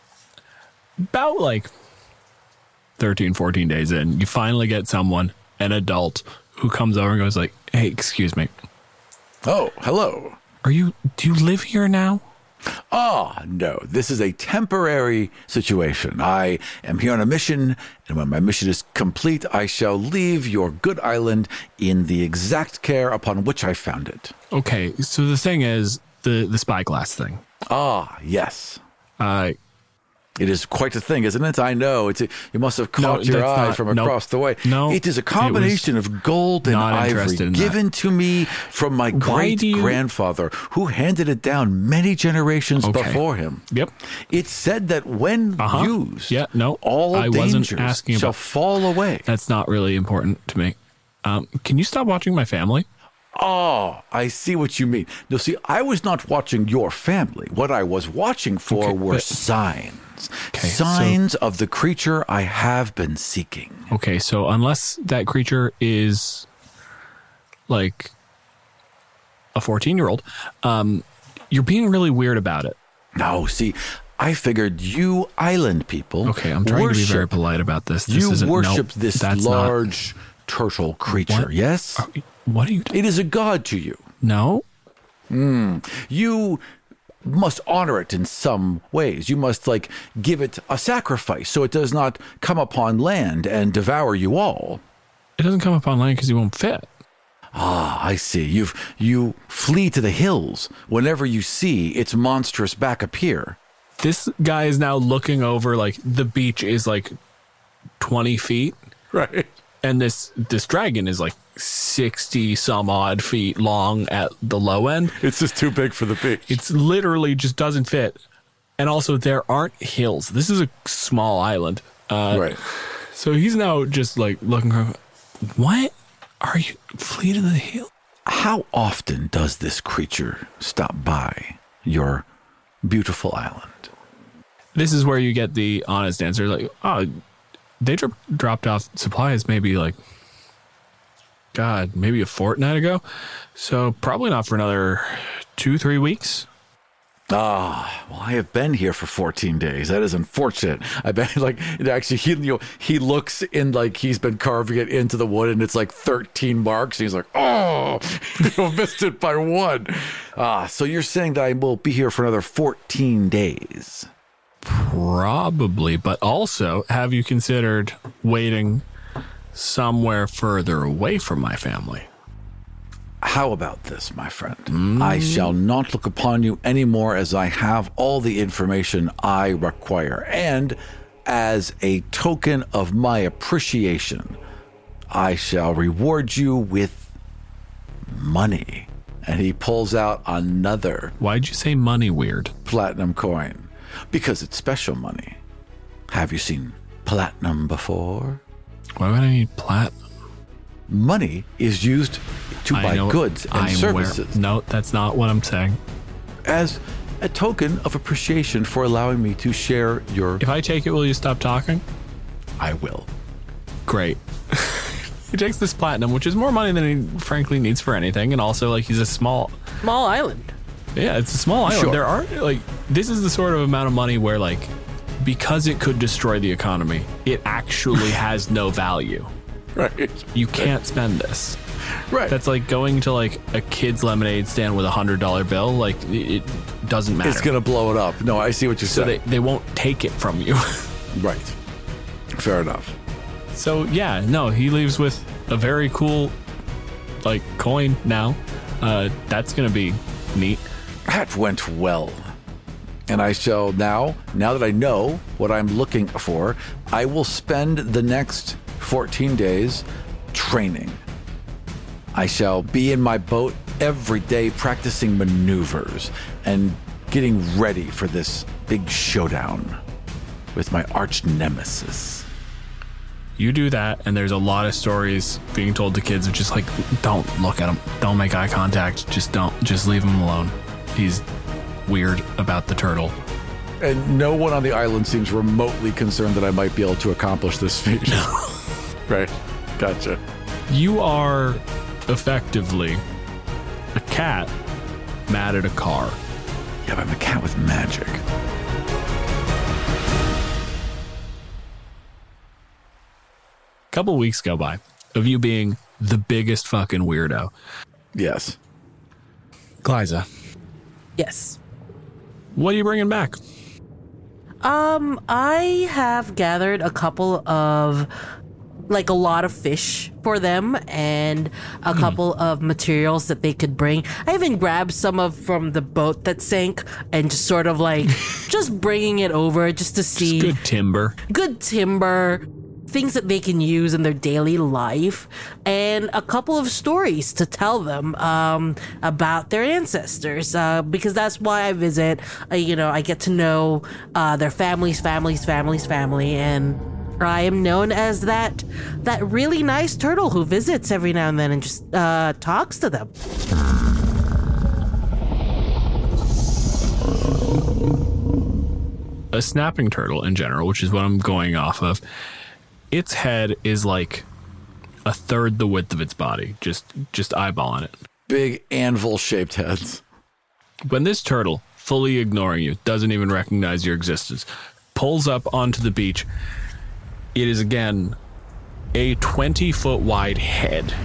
about like 13, 14 days in, you finally get someone, an adult, who comes over and goes like, "Hey, excuse me. Oh, hello. Do you live here now?" No, this is a temporary situation. I am here on a mission, and when my mission is complete, I shall leave your good island in the exact care upon which I found it. Okay, so the thing is, the spyglass thing. Yes. It is quite a thing, isn't it? I know. You must have caught your eye from across the way. No, it is a combination of gold and ivory given to me from my great-grandfather, who handed it down many generations before him. Yep. It said that when used, all dangers shall fall away. That's not really important to me. Can you stop watching my family? Oh, I see what you mean. No, see, I was not watching your family. What I was watching for were signs. Signs of the creature I have been seeking. Okay, so unless that creature is like a 14-year-old, you're being really weird about it. No, see, I figured you island people. Okay, I'm trying to be very polite about this. You worship this large turtle creature, yes? What are you doing? It is a god to you. No. You must honor it in some ways. You must give it a sacrifice so it does not come upon land and devour you all. It doesn't come upon land because you won't fit. I see. You flee to the hills whenever you see its monstrous back appear. This guy is now looking over, the beach is 20 feet. Right. And this dragon is 60 some odd feet long at the low end. It's just too big for the beach. It's literally just doesn't fit. And also there aren't hills. This is a small island. Right. So he's now just looking around. What are you flee to the hill? How often does this creature stop by your beautiful island? This is where you get the honest answer. They dropped off supplies maybe maybe a fortnight ago. So probably not for another 2-3 weeks. Well, I have been here for 14 days. That is unfortunate. I bet actually he looks in he's been carving it into the wood and it's 13 marks. And he's missed it by one. So you're saying that I will be here for another 14 days. Probably, but also, have you considered waiting somewhere further away from my family? How about this, my friend? I shall not look upon you anymore, as I have all the information I require. And as a token of my appreciation, I shall reward you with money. And he pulls out another. Why'd you say money weird? Platinum coin. Because it's special money. Have you seen platinum before? Why would I need platinum? Money is used to buy goods and services. No, that's not what I'm saying. As a token of appreciation for allowing me to share your... If I take it, will you stop talking? I will. Great. He takes this platinum, which is more money than he frankly needs for anything. And also, like, he's a small island. Yeah, it's a small island. Sure. There aren't, like, this is the sort of amount of money where, like, because it could destroy the economy, it actually has no value. Right. You can't spend this. Right. That's like going to, like, a kid's lemonade stand with $100 bill. Like, it doesn't matter. It's going to blow it up. No, I see what you're saying. So they won't take it from you. Right. Fair enough. So, yeah, no, he leaves with a very cool, like, coin now. That's going to be neat. That went well. And I shall now that I know what I'm looking for, I will spend the next 14 days training. I shall be in my boat every day practicing maneuvers and getting ready for this big showdown with my arch nemesis. You do that, and there's a lot of stories being told to kids of just like, don't look at him, don't make eye contact, just leave him alone. He's weird about the turtle. And no one on the island seems remotely concerned that I might be able to accomplish this feat. Right. Gotcha. You are effectively a cat mad at a car. Yeah, but I'm a cat with magic. A couple weeks go by of you being the biggest fucking weirdo. Yes. Glyza, Yes. what are you bringing back? I have gathered a couple of, like, a lot of fish for them and a couple of materials that they could bring. I even grabbed some from the boat that sank and just sort of like just bringing it over just to see Good timber. good timber, things that they can use in their daily life, and a couple of stories to tell them about their ancestors, because that's why I visit. I get to know their family's family, and I am known as that really nice turtle who visits every now and then and just talks to them. A snapping turtle in general, which is what I'm going off of, its head is like a third the width of its body, just eyeballing it. Big anvil-shaped heads. When this turtle, fully ignoring you, doesn't even recognize your existence, pulls up onto the beach, it is again a 20-foot wide head.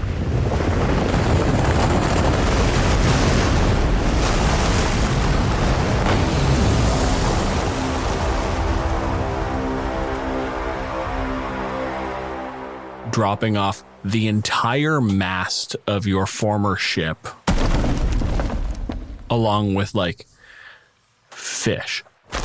Dropping off the entire mast of your former ship, along with, like, fish.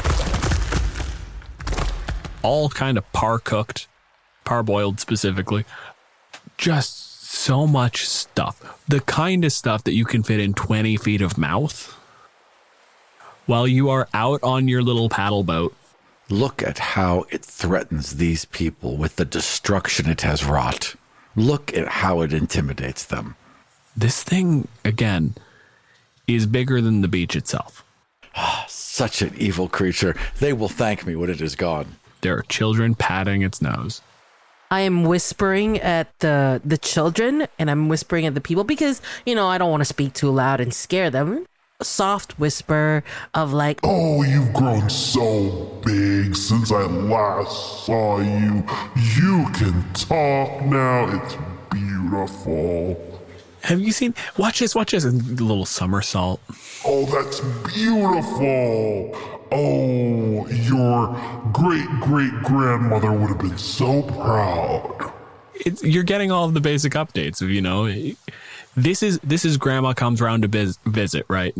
All kind of par-cooked, parboiled specifically. Just so much stuff. The kind of stuff that you can fit in 20 feet of mouth while you are out on your little paddle boat. Look at how it threatens these people with the destruction it has wrought. Look at how it intimidates them. This thing, again, is bigger than the beach itself. Such an evil creature. They will thank me when it is gone. There are children patting its nose. I am whispering at the children, and I'm whispering at the people because, I don't want to speak too loud and scare them. A soft whisper of like, "Oh, you've grown so big since I last saw you. You can talk now. It's beautiful." Have you seen? Watch this. And a little somersault. "Oh, that's beautiful. Oh, your great-great-grandmother would have been so proud." You're getting all of the basic updates of, This is grandma comes around to visit, right?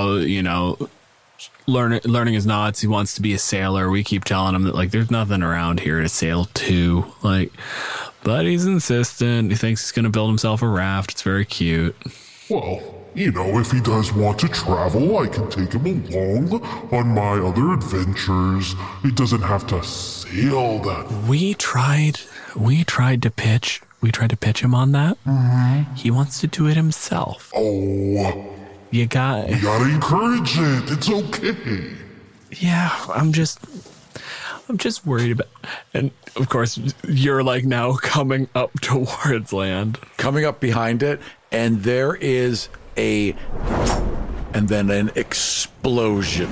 Learning his knots. He wants to be a sailor. We keep telling him that, like, there's nothing around here to sail to, like, but he's insistent. He thinks he's going to build himself a raft. It's very cute. Well, if he does want to travel, I can take him along on my other adventures. He doesn't have to sail that. We tried to pitch him on that. Mm-hmm. He wants to do it himself. Oh, You got... You gotta encourage it. It's okay. Yeah, I'm just worried about... And, of course, you're, like, now coming up towards land. Coming up behind it, and there is and then an explosion.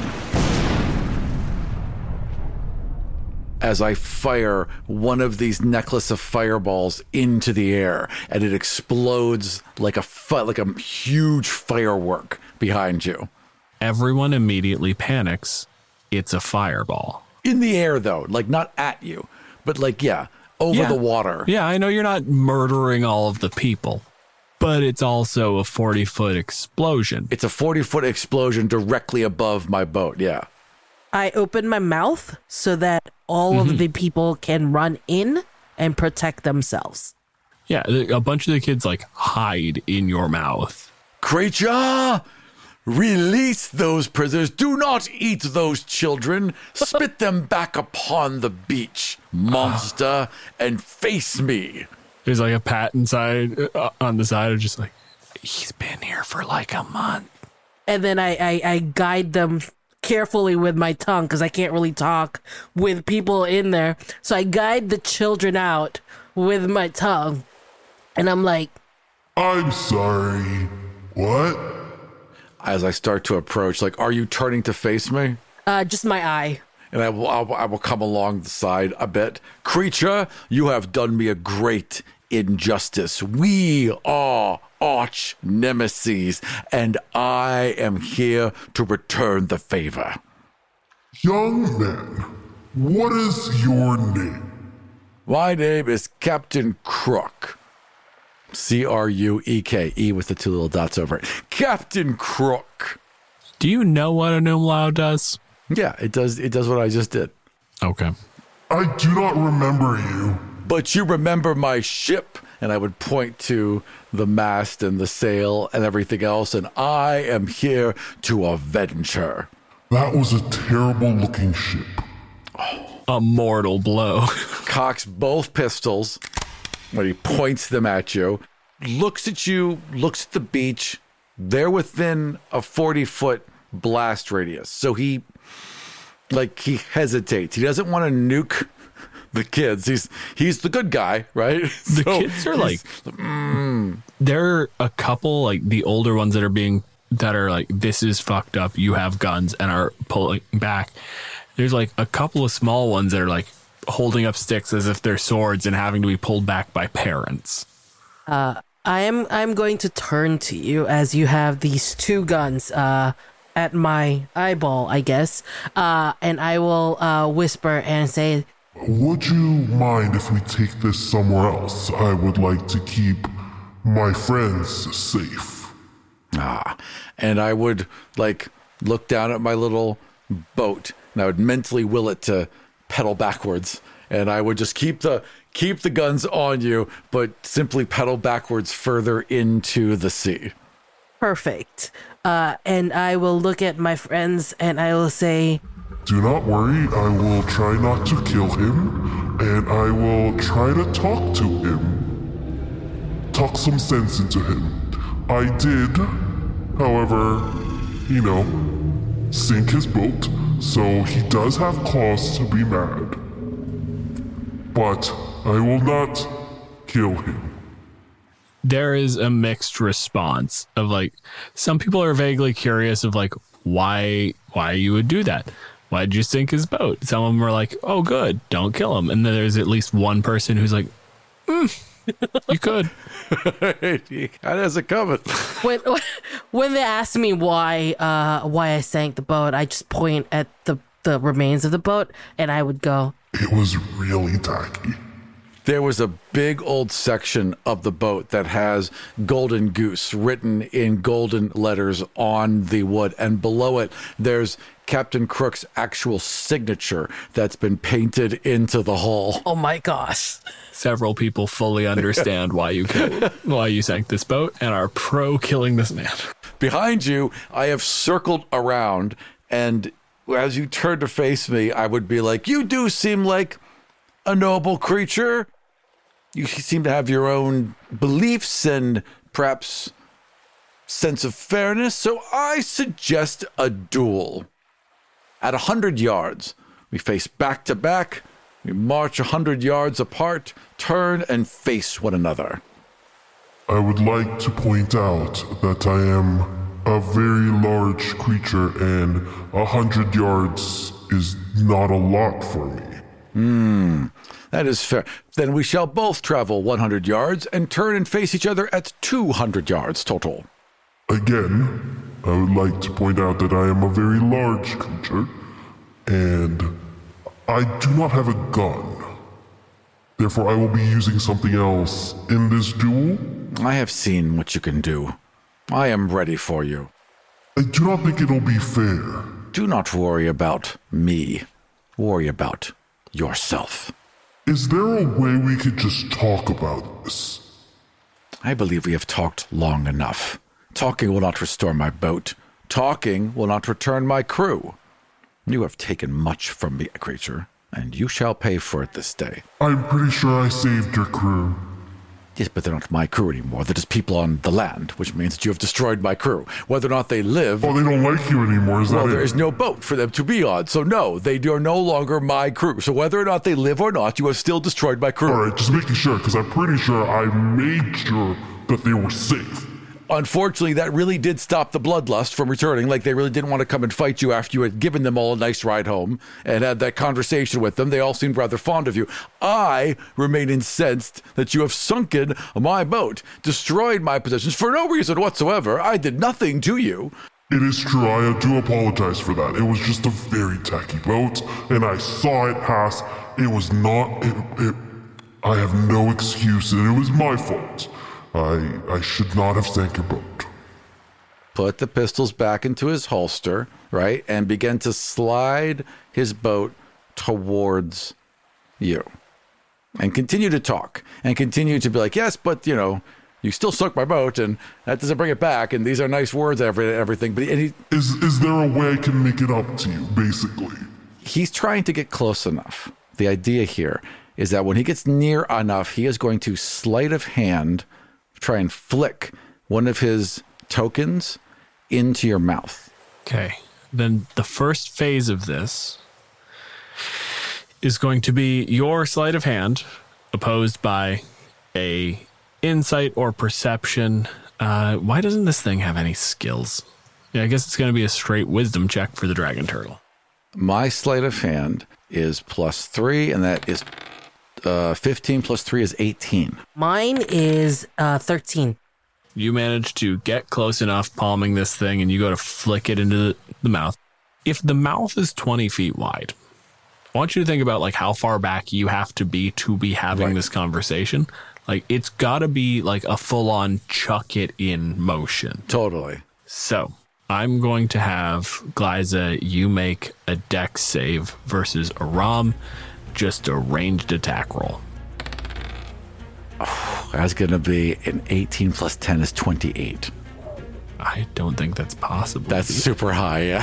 As I fire one of these necklace of fireballs into the air, and it explodes like a huge firework behind you. Everyone immediately panics. It's a fireball. In the air, though, like not at you, but like, over the water. Yeah, I know you're not murdering all of the people, but it's also a 40-foot explosion. It's a 40-foot explosion directly above my boat, yeah. I open my mouth so that all of the people can run in and protect themselves. Yeah, a bunch of the kids like hide in your mouth. Creature, release those prisoners. Do not eat those children. Spit them back upon the beach, monster, and face me. There's like a pat inside on the side of just like, he's been here for like a month. And then I guide them carefully with my tongue because I can't really talk with people in there. So I guide the children out with my tongue. And I'm like, I'm sorry. What? As I start to approach, like, are you turning to face me? just my eye. And I will come along the side a bit. Creature, you have done me a great injustice. We are arch nemesis, and I am here to return the favor. Young man, what is your name? My name is Captain Crook. Crueke, E with the two little dots over it. Captain Crook. Do you know what an umlaut does? Yeah, it does. It does what I just did. Okay. I do not remember you. But you remember my ship, and I would point to the mast and the sail and everything else, and I am here to avenge her. That was a terrible looking ship. A mortal blow. Cocks both pistols when he points them at you, looks at you, looks at the beach. They're within a 40-foot blast radius. So he hesitates. He doesn't want to nuke the kids. He's the good guy, right? The kids are like, there are a couple, like the older ones that are like, this is fucked up. You have guns and are pulling back. There's like a couple of small ones that are like holding up sticks as if they're swords and having to be pulled back by parents. I'm going to turn to you as you have these two guns at my eyeball, I guess, and I will whisper and say, Would you mind if we take this somewhere else? I would like to keep my friends safe. And I would look down at my little boat, and I would mentally will it to pedal backwards, and I would just keep the guns on you, but simply pedal backwards further into the sea. Perfect. And I will look at my friends and I will say, Do not worry, I will try not to kill him, and I will try to talk to him. Talk some sense into him. I did, however, sink his boat, so he does have cause to be mad. But I will not kill him. There is a mixed response of some people are vaguely curious of why you would do that. Why'd you sink his boat? Some of them are like, oh, good, don't kill him. And then there's at least one person who's like, you could. He kind of has it coming. When they ask me why I sank the boat, I just point at the remains of the boat and I would go, It was really tacky. There was a big old section of the boat that has Golden Goose written in golden letters on the wood. And below it, there's Captain Crook's actual signature that's been painted into the hull. oh my gosh. Several people fully understand why you sank this boat and are pro killing this man. Behind you, I have circled around, and as you turn to face me, I would be like, you do seem like a noble creature. You seem to have your own beliefs and perhaps sense of fairness, so I suggest a duel. At 100 yards, we face back to back, we march 100 yards apart, turn and face one another. I would like to point out that I am a very large creature and 100 yards is not a lot for me. That is fair. Then we shall both travel 100 yards and turn and face each other at 200 yards total. Again, I would like to point out that I am a very large creature, and I do not have a gun. Therefore, I will be using something else in this duel. I have seen what you can do. I am ready for you. I do not think it'll be fair. Do not worry about me. Worry about yourself. Is there a way we could just talk about this? I believe we have talked long enough. Talking will not restore my boat. Talking will not return my crew. You have taken much from me, creature, and you shall pay for it this day. I'm pretty sure I saved your crew. Yes, but they're not my crew anymore. They're just people on the land, which means that you have destroyed my crew. Whether or not they live... Oh, they don't like you anymore, is that it? Well, there is no boat for them to be on, so no, they are no longer my crew. So whether or not they live or not, you have still destroyed my crew. All right, just making sure, because I'm pretty sure I made sure that they were safe. Unfortunately, that really did stop the bloodlust from returning. Like, they really didn't want to come and fight you after you had given them all a nice ride home and had that conversation with them. They all seemed rather fond of you. I remain incensed that you have sunken my boat, destroyed my possessions for no reason whatsoever. I did nothing to you. It is true, I do apologize for that. It was just a very tacky boat, and I saw it pass. It was not... I have no excuse, and it was my fault. I should not have sank your boat. Put the pistols back into his holster, right, and began to slide his boat towards you. And continue to talk, and continue to be like, yes, but, you know, you still sunk my boat, and that doesn't bring it back, and these are nice words and everything. But Is there a way I can make it up to you, basically? He's trying to get close enough. The idea here is that when he gets near enough, he is going to sleight of hand try and flick one of his tokens into your mouth. Okay. Then the first phase of this is going to be your sleight of hand opposed by a insight or perception. Why doesn't this thing have any skills? Yeah, I guess it's going to be a straight wisdom check for the dragon turtle. My sleight of hand is +3, and that is 15 plus 3 is 18. Mine is 13. You manage to get close enough, palming this thing, and you go to flick it into the mouth. If the mouth is 20 feet wide, I want you to think about like how far back you have to be having this conversation. Like, it's got to be like a full-on chuck it in motion. Totally. So I'm going to have Glyza, you make a dex save versus Aram. Just a ranged attack roll. Oh, that's going to be an 18 plus 10 is 28. I don't think that's possible. That's super high, yeah.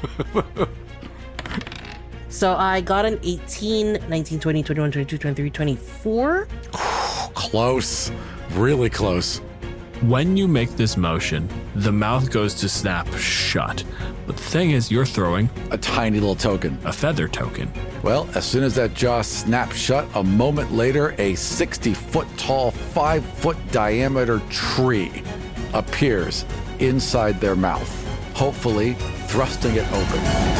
So I got an 18, 19, 20, 21, 22, 23, 24. Close. Really close. When you make this motion, the mouth goes to snap shut. But the thing is, you're throwing a tiny little token. A feather token. Well, as soon as that jaw snaps shut, a moment later, a 60-foot tall, 5-foot diameter tree appears inside their mouth, hopefully thrusting it open.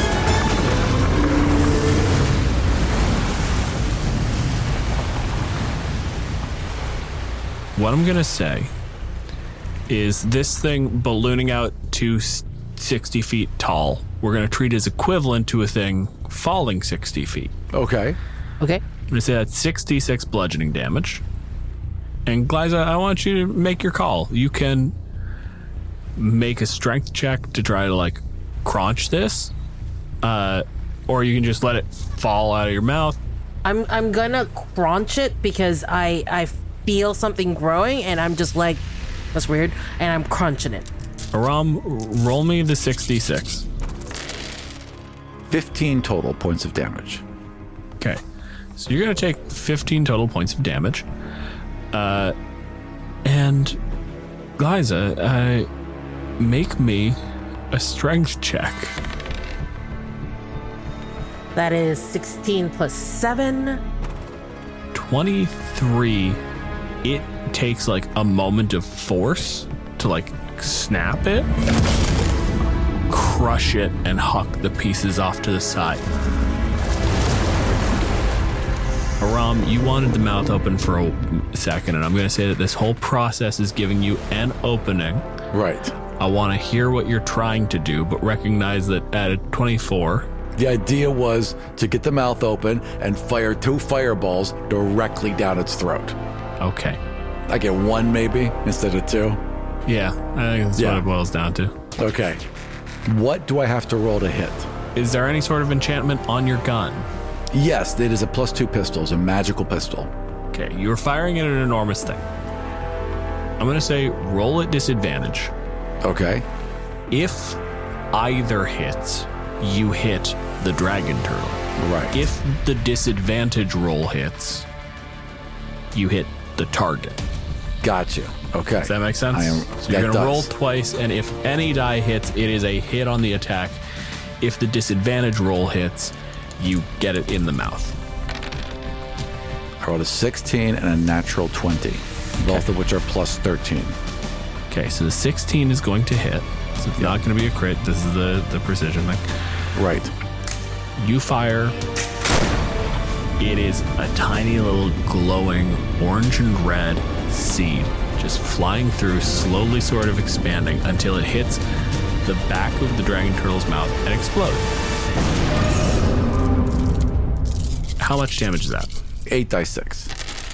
What I'm going to say is this thing ballooning out to 60 feet tall, we're going to treat as equivalent to a thing falling 60 feet. Okay. Okay. I'm going to say that's 66 bludgeoning damage. And Glyza, I want you to make your call. You can make a strength check to try to like crunch this, or you can just let it fall out of your mouth. I'm gonna crunch it because I feel something growing and I'm just like, that's weird, and I'm crunching it. Aram, roll me the 66. 15 total points of damage. Okay. So you're going to take 15 total points of damage. And Glyza, Make me a strength check. That is 16 plus 7. 23. It takes like a moment of force to like snap it, crush it, and huck the pieces off to the side. Aram, you wanted the mouth open for a second, and I'm going to say that this whole process is giving you an opening. Right. I want to hear what you're trying to do, but recognize that at a 24... The idea was to get the mouth open and fire 2 fireballs directly down its throat. Okay. I get 1 maybe instead of 2. Yeah, I think that's what it boils down to. Okay. What do I have to roll to hit? Is there any sort of enchantment on your gun? Yes, it is a +2 pistol, a magical pistol. Okay, you're firing at an enormous thing. I'm going to say roll at disadvantage. Okay. If either hits, you hit the dragon turtle. Right. If the disadvantage roll hits, you hit the target. Got you. Okay. Does that make sense? So you're going to roll twice, and if any die hits, it is a hit on the attack. If the disadvantage roll hits, you get it in the mouth. I rolled a 16 and a natural 20, both of which are +13. Okay, so the 16 is going to hit. So it's not going to be a crit. This is the precision thing. Right. You fire. It is a tiny little glowing orange and red seed just flying through, slowly sort of expanding until it hits the back of the dragon turtle's mouth and explodes. How much damage is that? 8d6.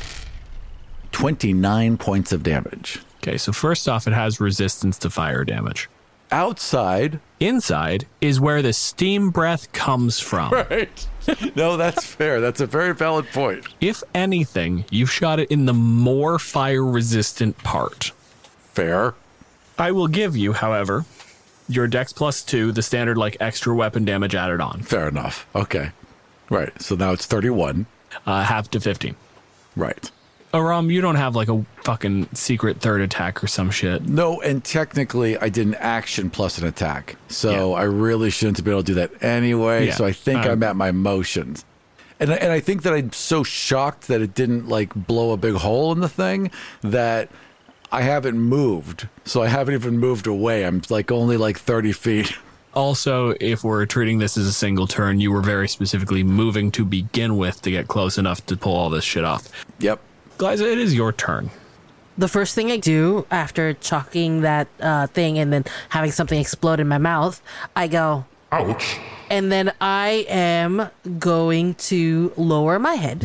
29 points of damage. Okay, so first off, it has resistance to fire damage. Outside. Inside is where the steam breath comes from. Right. No, that's fair. That's a very valid point. If anything, you've shot it in the more fire-resistant part. Fair. I will give you, however, your Dex +2, the standard, like, extra weapon damage added on. Fair enough. Okay. Right. So now it's 31. Half to 15. Right. Aram, you don't have, like, a fucking secret third attack or some shit. No, and technically I did an action plus an attack. So I really shouldn't be able to do that anyway. Yeah. So I think I'm at my motions. And I think that I'm so shocked that it didn't, like, blow a big hole in the thing that I haven't moved. So I haven't even moved away. I'm, like, only, like, 30 feet. Also, if we're treating this as a single turn, you were very specifically moving to begin with to get close enough to pull all this shit off. Yep. Glyza, it is your turn. The first thing I do after chucking that thing and then having something explode in my mouth, I go, Ouch. and then I am going to lower my head.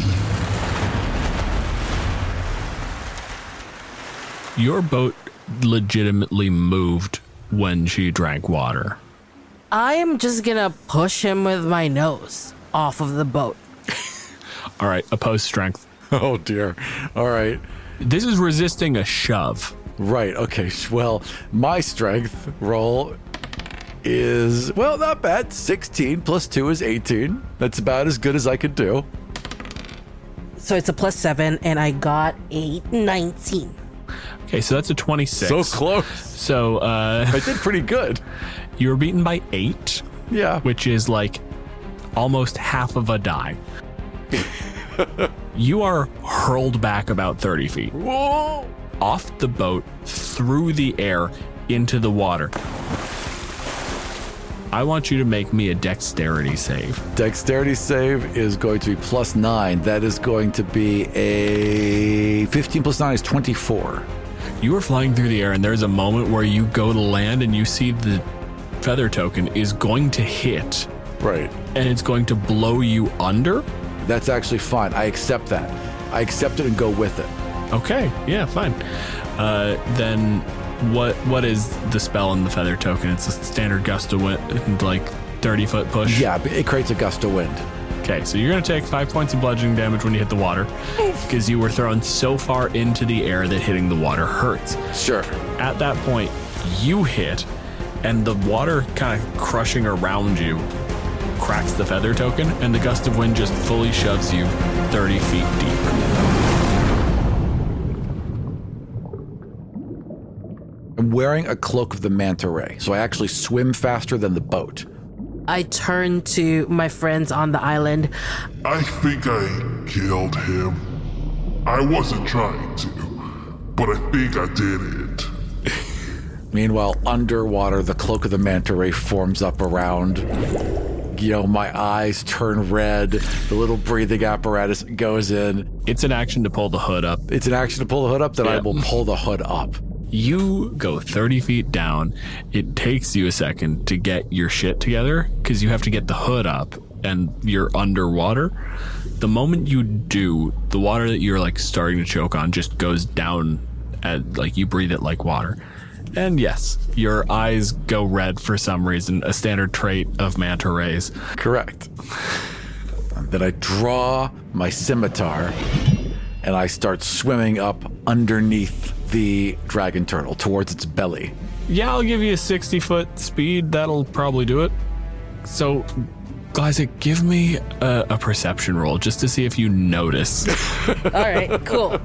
Your boat legitimately moved when she drank water. I am just gonna push him with my nose off of the boat. All right, oppose strength. Oh, dear. All right. This is resisting a shove. Right. Okay. Well, my strength roll is, well, not bad. 16 plus 2 is 18. That's about as good as I could do. So it's a +7, and I got a 19. Okay, so that's a 26. So close. So I did pretty good. you were beaten by 8, Yeah. which is like almost half of a die. You are hurled back about 30 feet. Whoa. Off the boat, through the air, into the water. I want you to make me a dexterity save. Dexterity save is going to be +9. That is going to be a 15 plus 9 is 24. You are flying through the air, and there's a moment where you go to land and you see the feather token is going to hit, Right. and it's going to blow you under. That's actually fine. I accept that. I accept it and go with it. Okay, yeah, fine. Then what is the spell in the feather token? It's a standard gust of wind, like 30-foot push. Yeah, it creates a gust of wind. Okay, so you're going to take 5 points of bludgeoning damage when you hit the water because you were thrown so far into the air that hitting the water hurts. Sure. At that point, you hit, and the water kind of crushing around you cracks the feather token, and the gust of wind just fully shoves you 30 feet deep. I'm wearing a cloak of the manta ray, so I actually swim faster than the boat. I turn to my friends on the island. I think I killed him. I wasn't trying to, but I think I did it. Meanwhile, underwater, the cloak of the manta ray forms up around. You know, my eyes turn red. The little breathing apparatus goes in. It's an action to pull the hood up. It's an action to pull the hood up, then I Yeah. will pull the hood up. You go 30 feet down. It takes you a second to get your shit together because you have to get the hood up and you're underwater. The moment you do, the water that you're like starting to choke on just goes down and like you breathe it like water. And yes, your eyes go red for some reason, a standard trait of manta rays. Correct. Then I draw my scimitar and I start swimming up underneath the dragon turtle towards its belly. Yeah, I'll give you a 60-foot speed. That'll probably do it. So, Glyza, give me a perception roll just to see if you notice. All right, cool.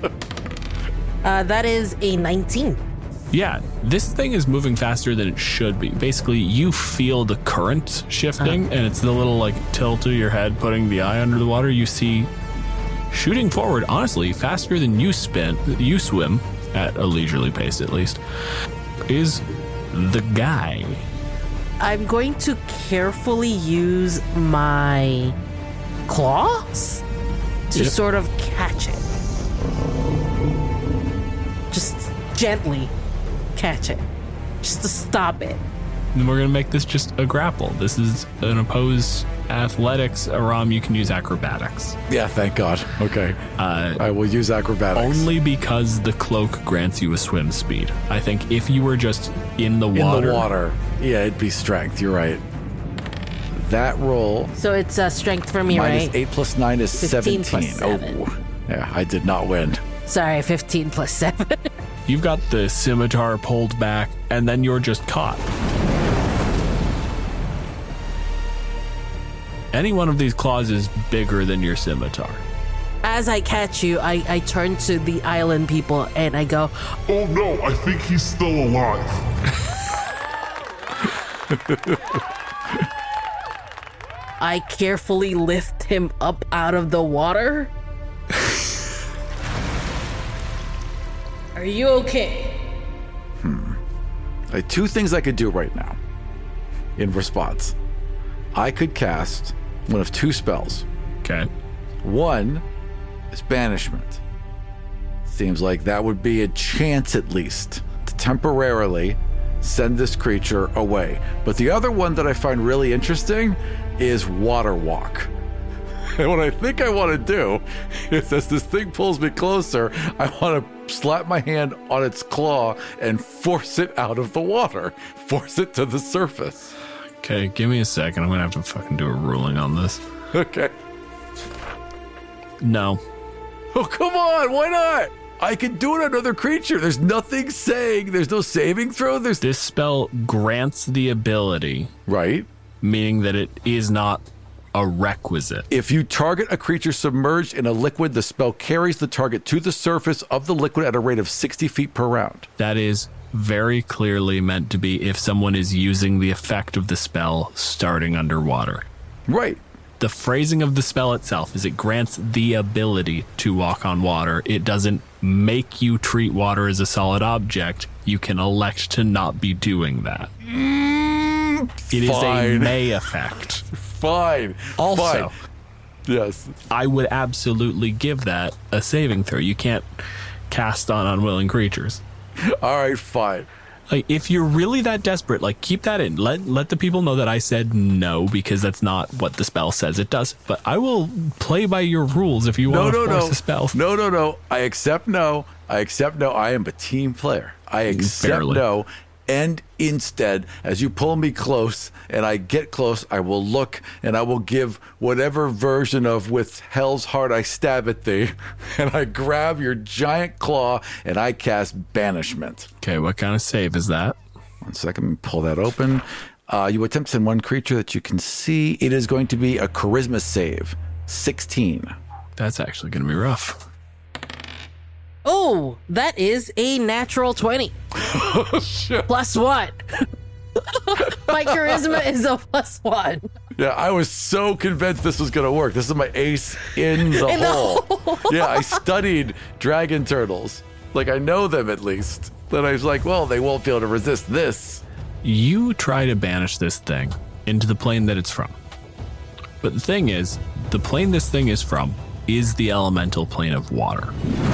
That is a 19. Yeah, this thing is moving faster than it should be. Basically, you feel the current shifting, and it's the little like tilt of your head putting the eye under the water. You see, shooting forward, honestly, faster than you swim at a leisurely pace, at least, is the guy. I'm going to carefully use my claws to sort of catch it. Just gently catch it. Just to stop it. And we're going to make this just a grapple. This is an opposed athletics. Aram, you can use acrobatics. Yeah, thank God. Okay. I will use acrobatics. Only because the cloak grants you a swim speed. I think if you were just in the water. In the water. Yeah, it'd be strength. You're right. That roll. So it's strength for me, Minus right? 8 plus 9 is 15 17. plus 7. Oh, yeah, I did not win. Sorry, 15 plus 7. You've got the scimitar pulled back, and then you're just caught. Any one of these claws is bigger than your scimitar. As I catch you, I turn to the island people and I go, Oh no, I think he's still alive. I carefully lift him up out of the water. Are you okay? I have two things I could do right now in response. I could cast one of two spells. Okay. One is banishment. Seems like that would be a chance at least to temporarily send this creature away. But the other one that I find really interesting is water walk. And what I think I want to do is as this thing pulls me closer, I want to slap my hand on its claw and force it out of the water. Force it to the surface. Okay, give me a second. I'm going to have to fucking do a ruling on this. Okay. No. Oh, come on. Why not? I can do it on another creature. There's nothing saying. There's no saving throw. This spell grants the ability, Right. meaning that it is not a requisite. If you target a creature submerged in a liquid, the spell carries the target to the surface of the liquid at a rate of 60 feet per round. That is very clearly meant to be if someone is using the effect of the spell starting underwater. Right. The phrasing of the spell itself is it grants the ability to walk on water. It doesn't make you treat water as a solid object. You can elect to not be doing that. It is a Fine. may effect. Fine. Also, Fine. Yes. I would absolutely give that a saving throw. You can't cast on unwilling creatures. All right, fine. Like, if you're really that desperate, like, keep that in. Let the people know that I said no, because that's not what the spell says it does. But I will play by your rules if you want to force a spell. No. I accept no. I am a team player. I accept Barely. no. And instead, as you pull me close and I get close, I will look and I will give whatever version of with hell's heart I stab at thee. And I grab your giant claw and I cast banishment. Okay, what kind of save is that? 1 second, let me pull that open. You attempt to send one creature that you can see. It is going to be a charisma save. 16. That's actually going to be rough. Oh, that is a natural 20. Shit. +1. My charisma is a +1. Yeah, I was so convinced this was going to work. This is my ace in the hole. Yeah, I studied dragon turtles. Like, I know them at least. Then I was like, well, they won't be able to resist this. You try to banish this thing into the plane that it's from. But the thing is, the plane this thing is from is the elemental plane of water.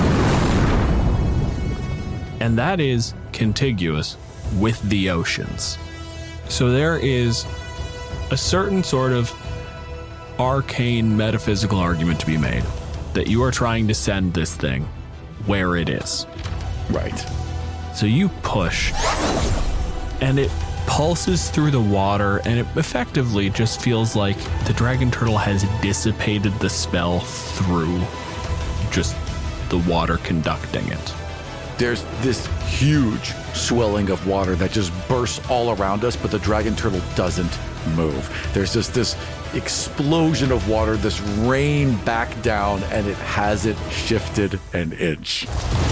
And that is contiguous with the oceans. So there is a certain sort of arcane metaphysical argument to be made that you are trying to send this thing where it is. Right. So you push, and it pulses through the water, and it effectively just feels like the dragon turtle has dissipated the spell through just the water conducting it. There's this huge swelling of water that just bursts all around us, but the dragon turtle doesn't move. There's just this explosion of water, this rain back down, and it hasn't shifted an inch.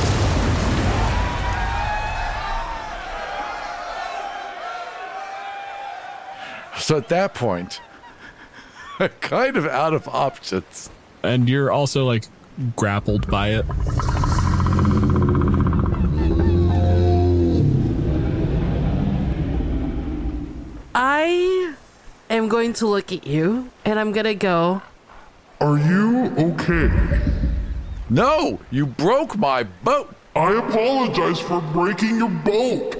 So at that point, I'm kind of out of options. And you're also like grappled by it. I am going to look at you, and I'm going to go, Are you okay? No, you broke my boat. I apologize for breaking your boat.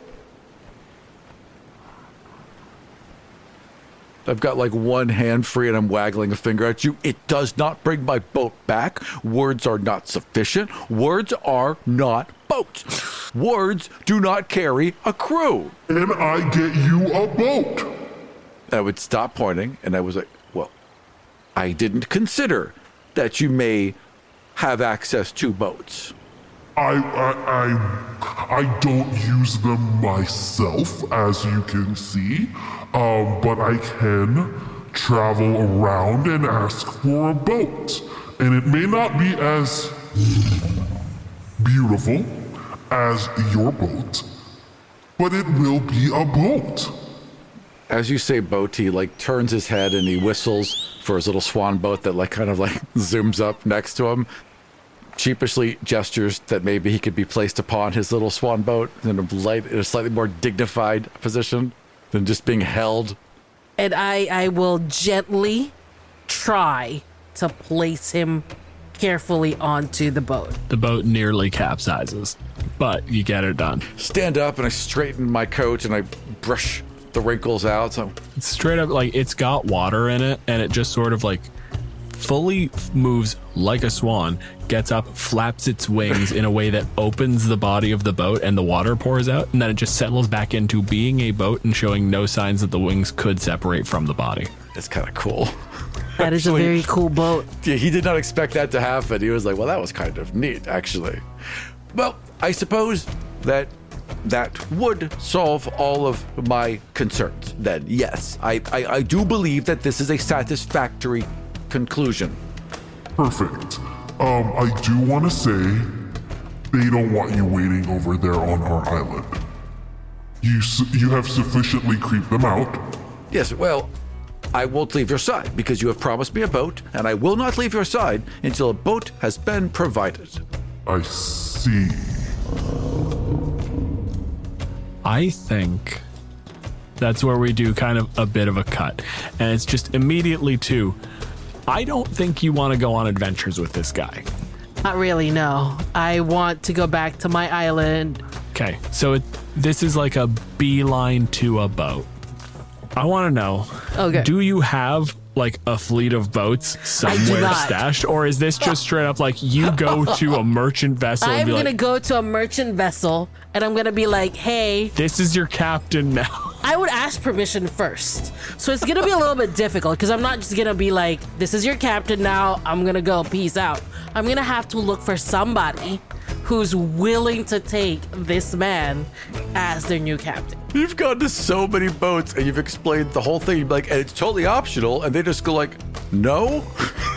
I've got like one hand free and I'm waggling a finger at you. It does not bring my boat back. Words are not sufficient. Words are not boats. Words do not carry a crew. And I get you a boat. I would stop pointing and I was like, well, I didn't consider that you may have access to boats. I don't use them myself, as you can see, but I can travel around and ask for a boat. And it may not be as beautiful as your boat, but it will be a boat. As you say boat, he like turns his head and he whistles for his little swan boat that like kind of like zooms up next to him. Sheepishly gestures that maybe he could be placed upon his little swan boat in a slightly more dignified position than just being held. and I will gently try to place him carefully onto the boat. The boat nearly capsizes, but you get it done. Stand up and I straighten my coat and I brush the wrinkles out. So It's straight up like it's got water in it, and it just sort of like fully moves like a swan, gets up, flaps its wings in a way that opens the body of the boat and the water pours out, and then it just settles back into being a boat and showing no signs that the wings could separate from the body. it's kind of cool. That is a very cool boat. Yeah, he did not expect that to happen. He was like, well, that was kind of neat, actually. Well, I suppose that would solve all of my concerns then. Yes, I do believe that this is a satisfactory conclusion. Perfect. I do want to say they don't want you waiting over there on our island. You have sufficiently creeped them out. Yes, well, I won't leave your side because you have promised me a boat, and I will not leave your side until a boat has been provided. I see. I think that's where we do kind of a bit of a cut. And it's just immediately to, I don't think you want to go on adventures with this guy. Not really, no. I want to go back to my island. Okay, so this is like a beeline to a boat. I want to know, Okay. do you have like a fleet of boats somewhere not. stashed? Or is this just straight up like you go to a merchant vessel and I'm be going to like, go to a merchant vessel and I'm going to be like, hey, this is your captain now? I would ask permission first. So it's going to be a little bit difficult because I'm not just going to be like, this is your captain now, I'm going to go, peace out. I'm going to have to look for somebody who's willing to take this man as their new captain. You've gone to so many boats and you've explained the whole thing. You'd be like, and it's totally optional. And they just go like, no?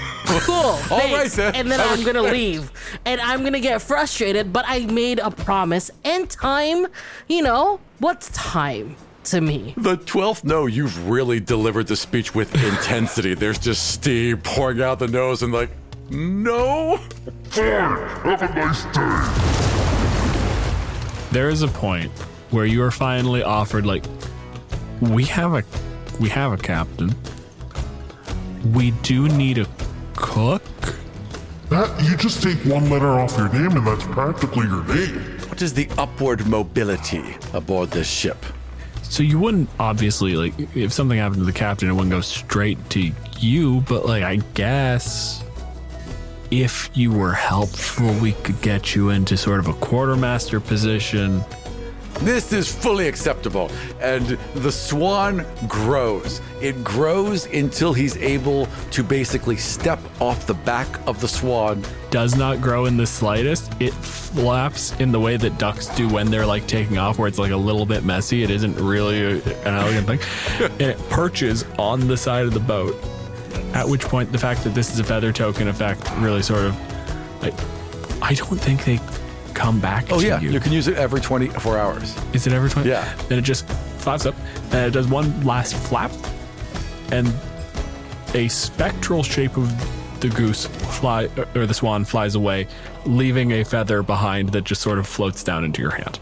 cool. Thanks. right, then. And then I'm going to leave. And I'm going to get frustrated, but I made a promise. And time, what's time to me? The 12th no, you've really delivered the speech with intensity. There's just steam pouring out the nose and like, no. Fine, have a nice day. There is a point where you are finally offered, like, we have a captain. We do need a cook. That, you just take one letter off your name and that's practically your name. What is the upward mobility aboard this ship? So you wouldn't, obviously, like, if something happened to the captain, it wouldn't go straight to you, but, like, I guess if you were helpful, we could get you into sort of a quartermaster position. This is fully acceptable. And the Swan grows. It grows until he's able to basically step off the back of the Swan. Does not grow in the slightest. It flaps in the way that ducks do when they're like taking off, where it's like a little bit messy. It isn't really an elegant thing. And it perches on the side of the boat. At which point, the fact that this is a feather token effect really sort of, like, I don't think they come back to you. You can use it every 24 hours. Is it every 20? Yeah. Then it just flaps up, and it does one last flap, and a spectral shape of the goose or the swan flies away, leaving a feather behind that just sort of floats down into your hand.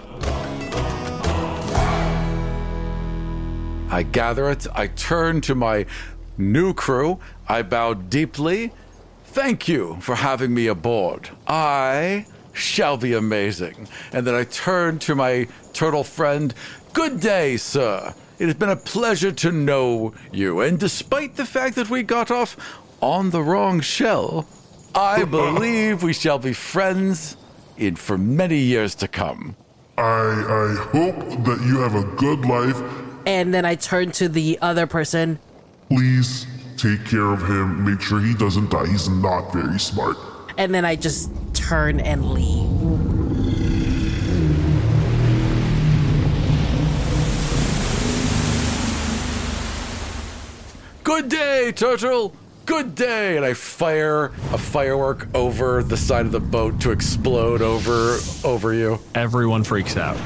I gather it. I turn to my new crew. I bow deeply. Thank you for having me aboard. I shall be amazing. And then I turn to my turtle friend. Good day, sir. It has been a pleasure to know you. And despite the fact that we got off on the wrong shell, I believe we shall be friends for many years to come. I hope that you have a good life. And then I turn to the other person. Please take care of him. Make sure he doesn't die. He's not very smart. And then I just turn and leave. Good day, turtle. Good day. And I fire a firework over the side of the boat to explode over you. Everyone freaks out.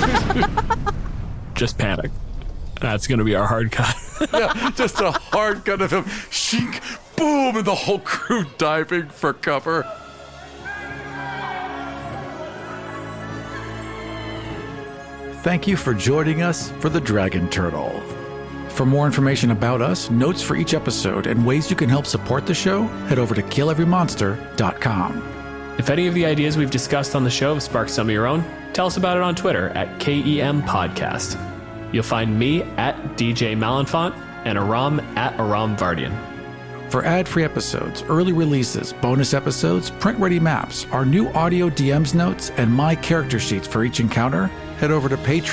Just panic. That's going to be our hard cut. Yeah, just a hard cut of him. Shink, boom, and the whole crew diving for cover. Thank you for joining us for The Dragon Turtle. For more information about us, notes for each episode, and ways you can help support the show, head over to killeverymonster.com. If any of the ideas we've discussed on the show have sparked some of your own, tell us about it on Twitter at KEM Podcast. You'll find me at DJ Malenfant and Aram at Aram Vardian. For ad-free episodes, early releases, bonus episodes, print-ready maps, our new audio DMs notes, and my character sheets for each encounter, head over to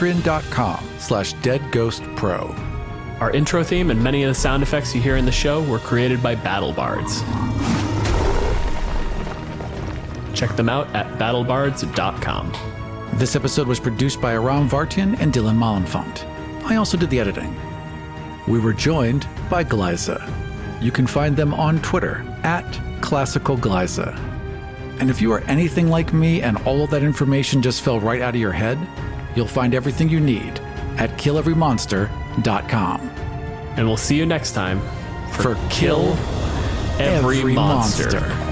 patreon.com/deadghostpro. Our intro theme and many of the sound effects you hear in the show were created by BattleBards. Check them out at battlebards.com. This episode was produced by Aram Vartian and Dylan Malenfant. I also did the editing. We were joined by Glyza. You can find them on Twitter at ClassicalGlyza. And if you are anything like me and all of that information just fell right out of your head, you'll find everything you need at killeverymonster.com. And we'll see you next time for Kill Every Monster.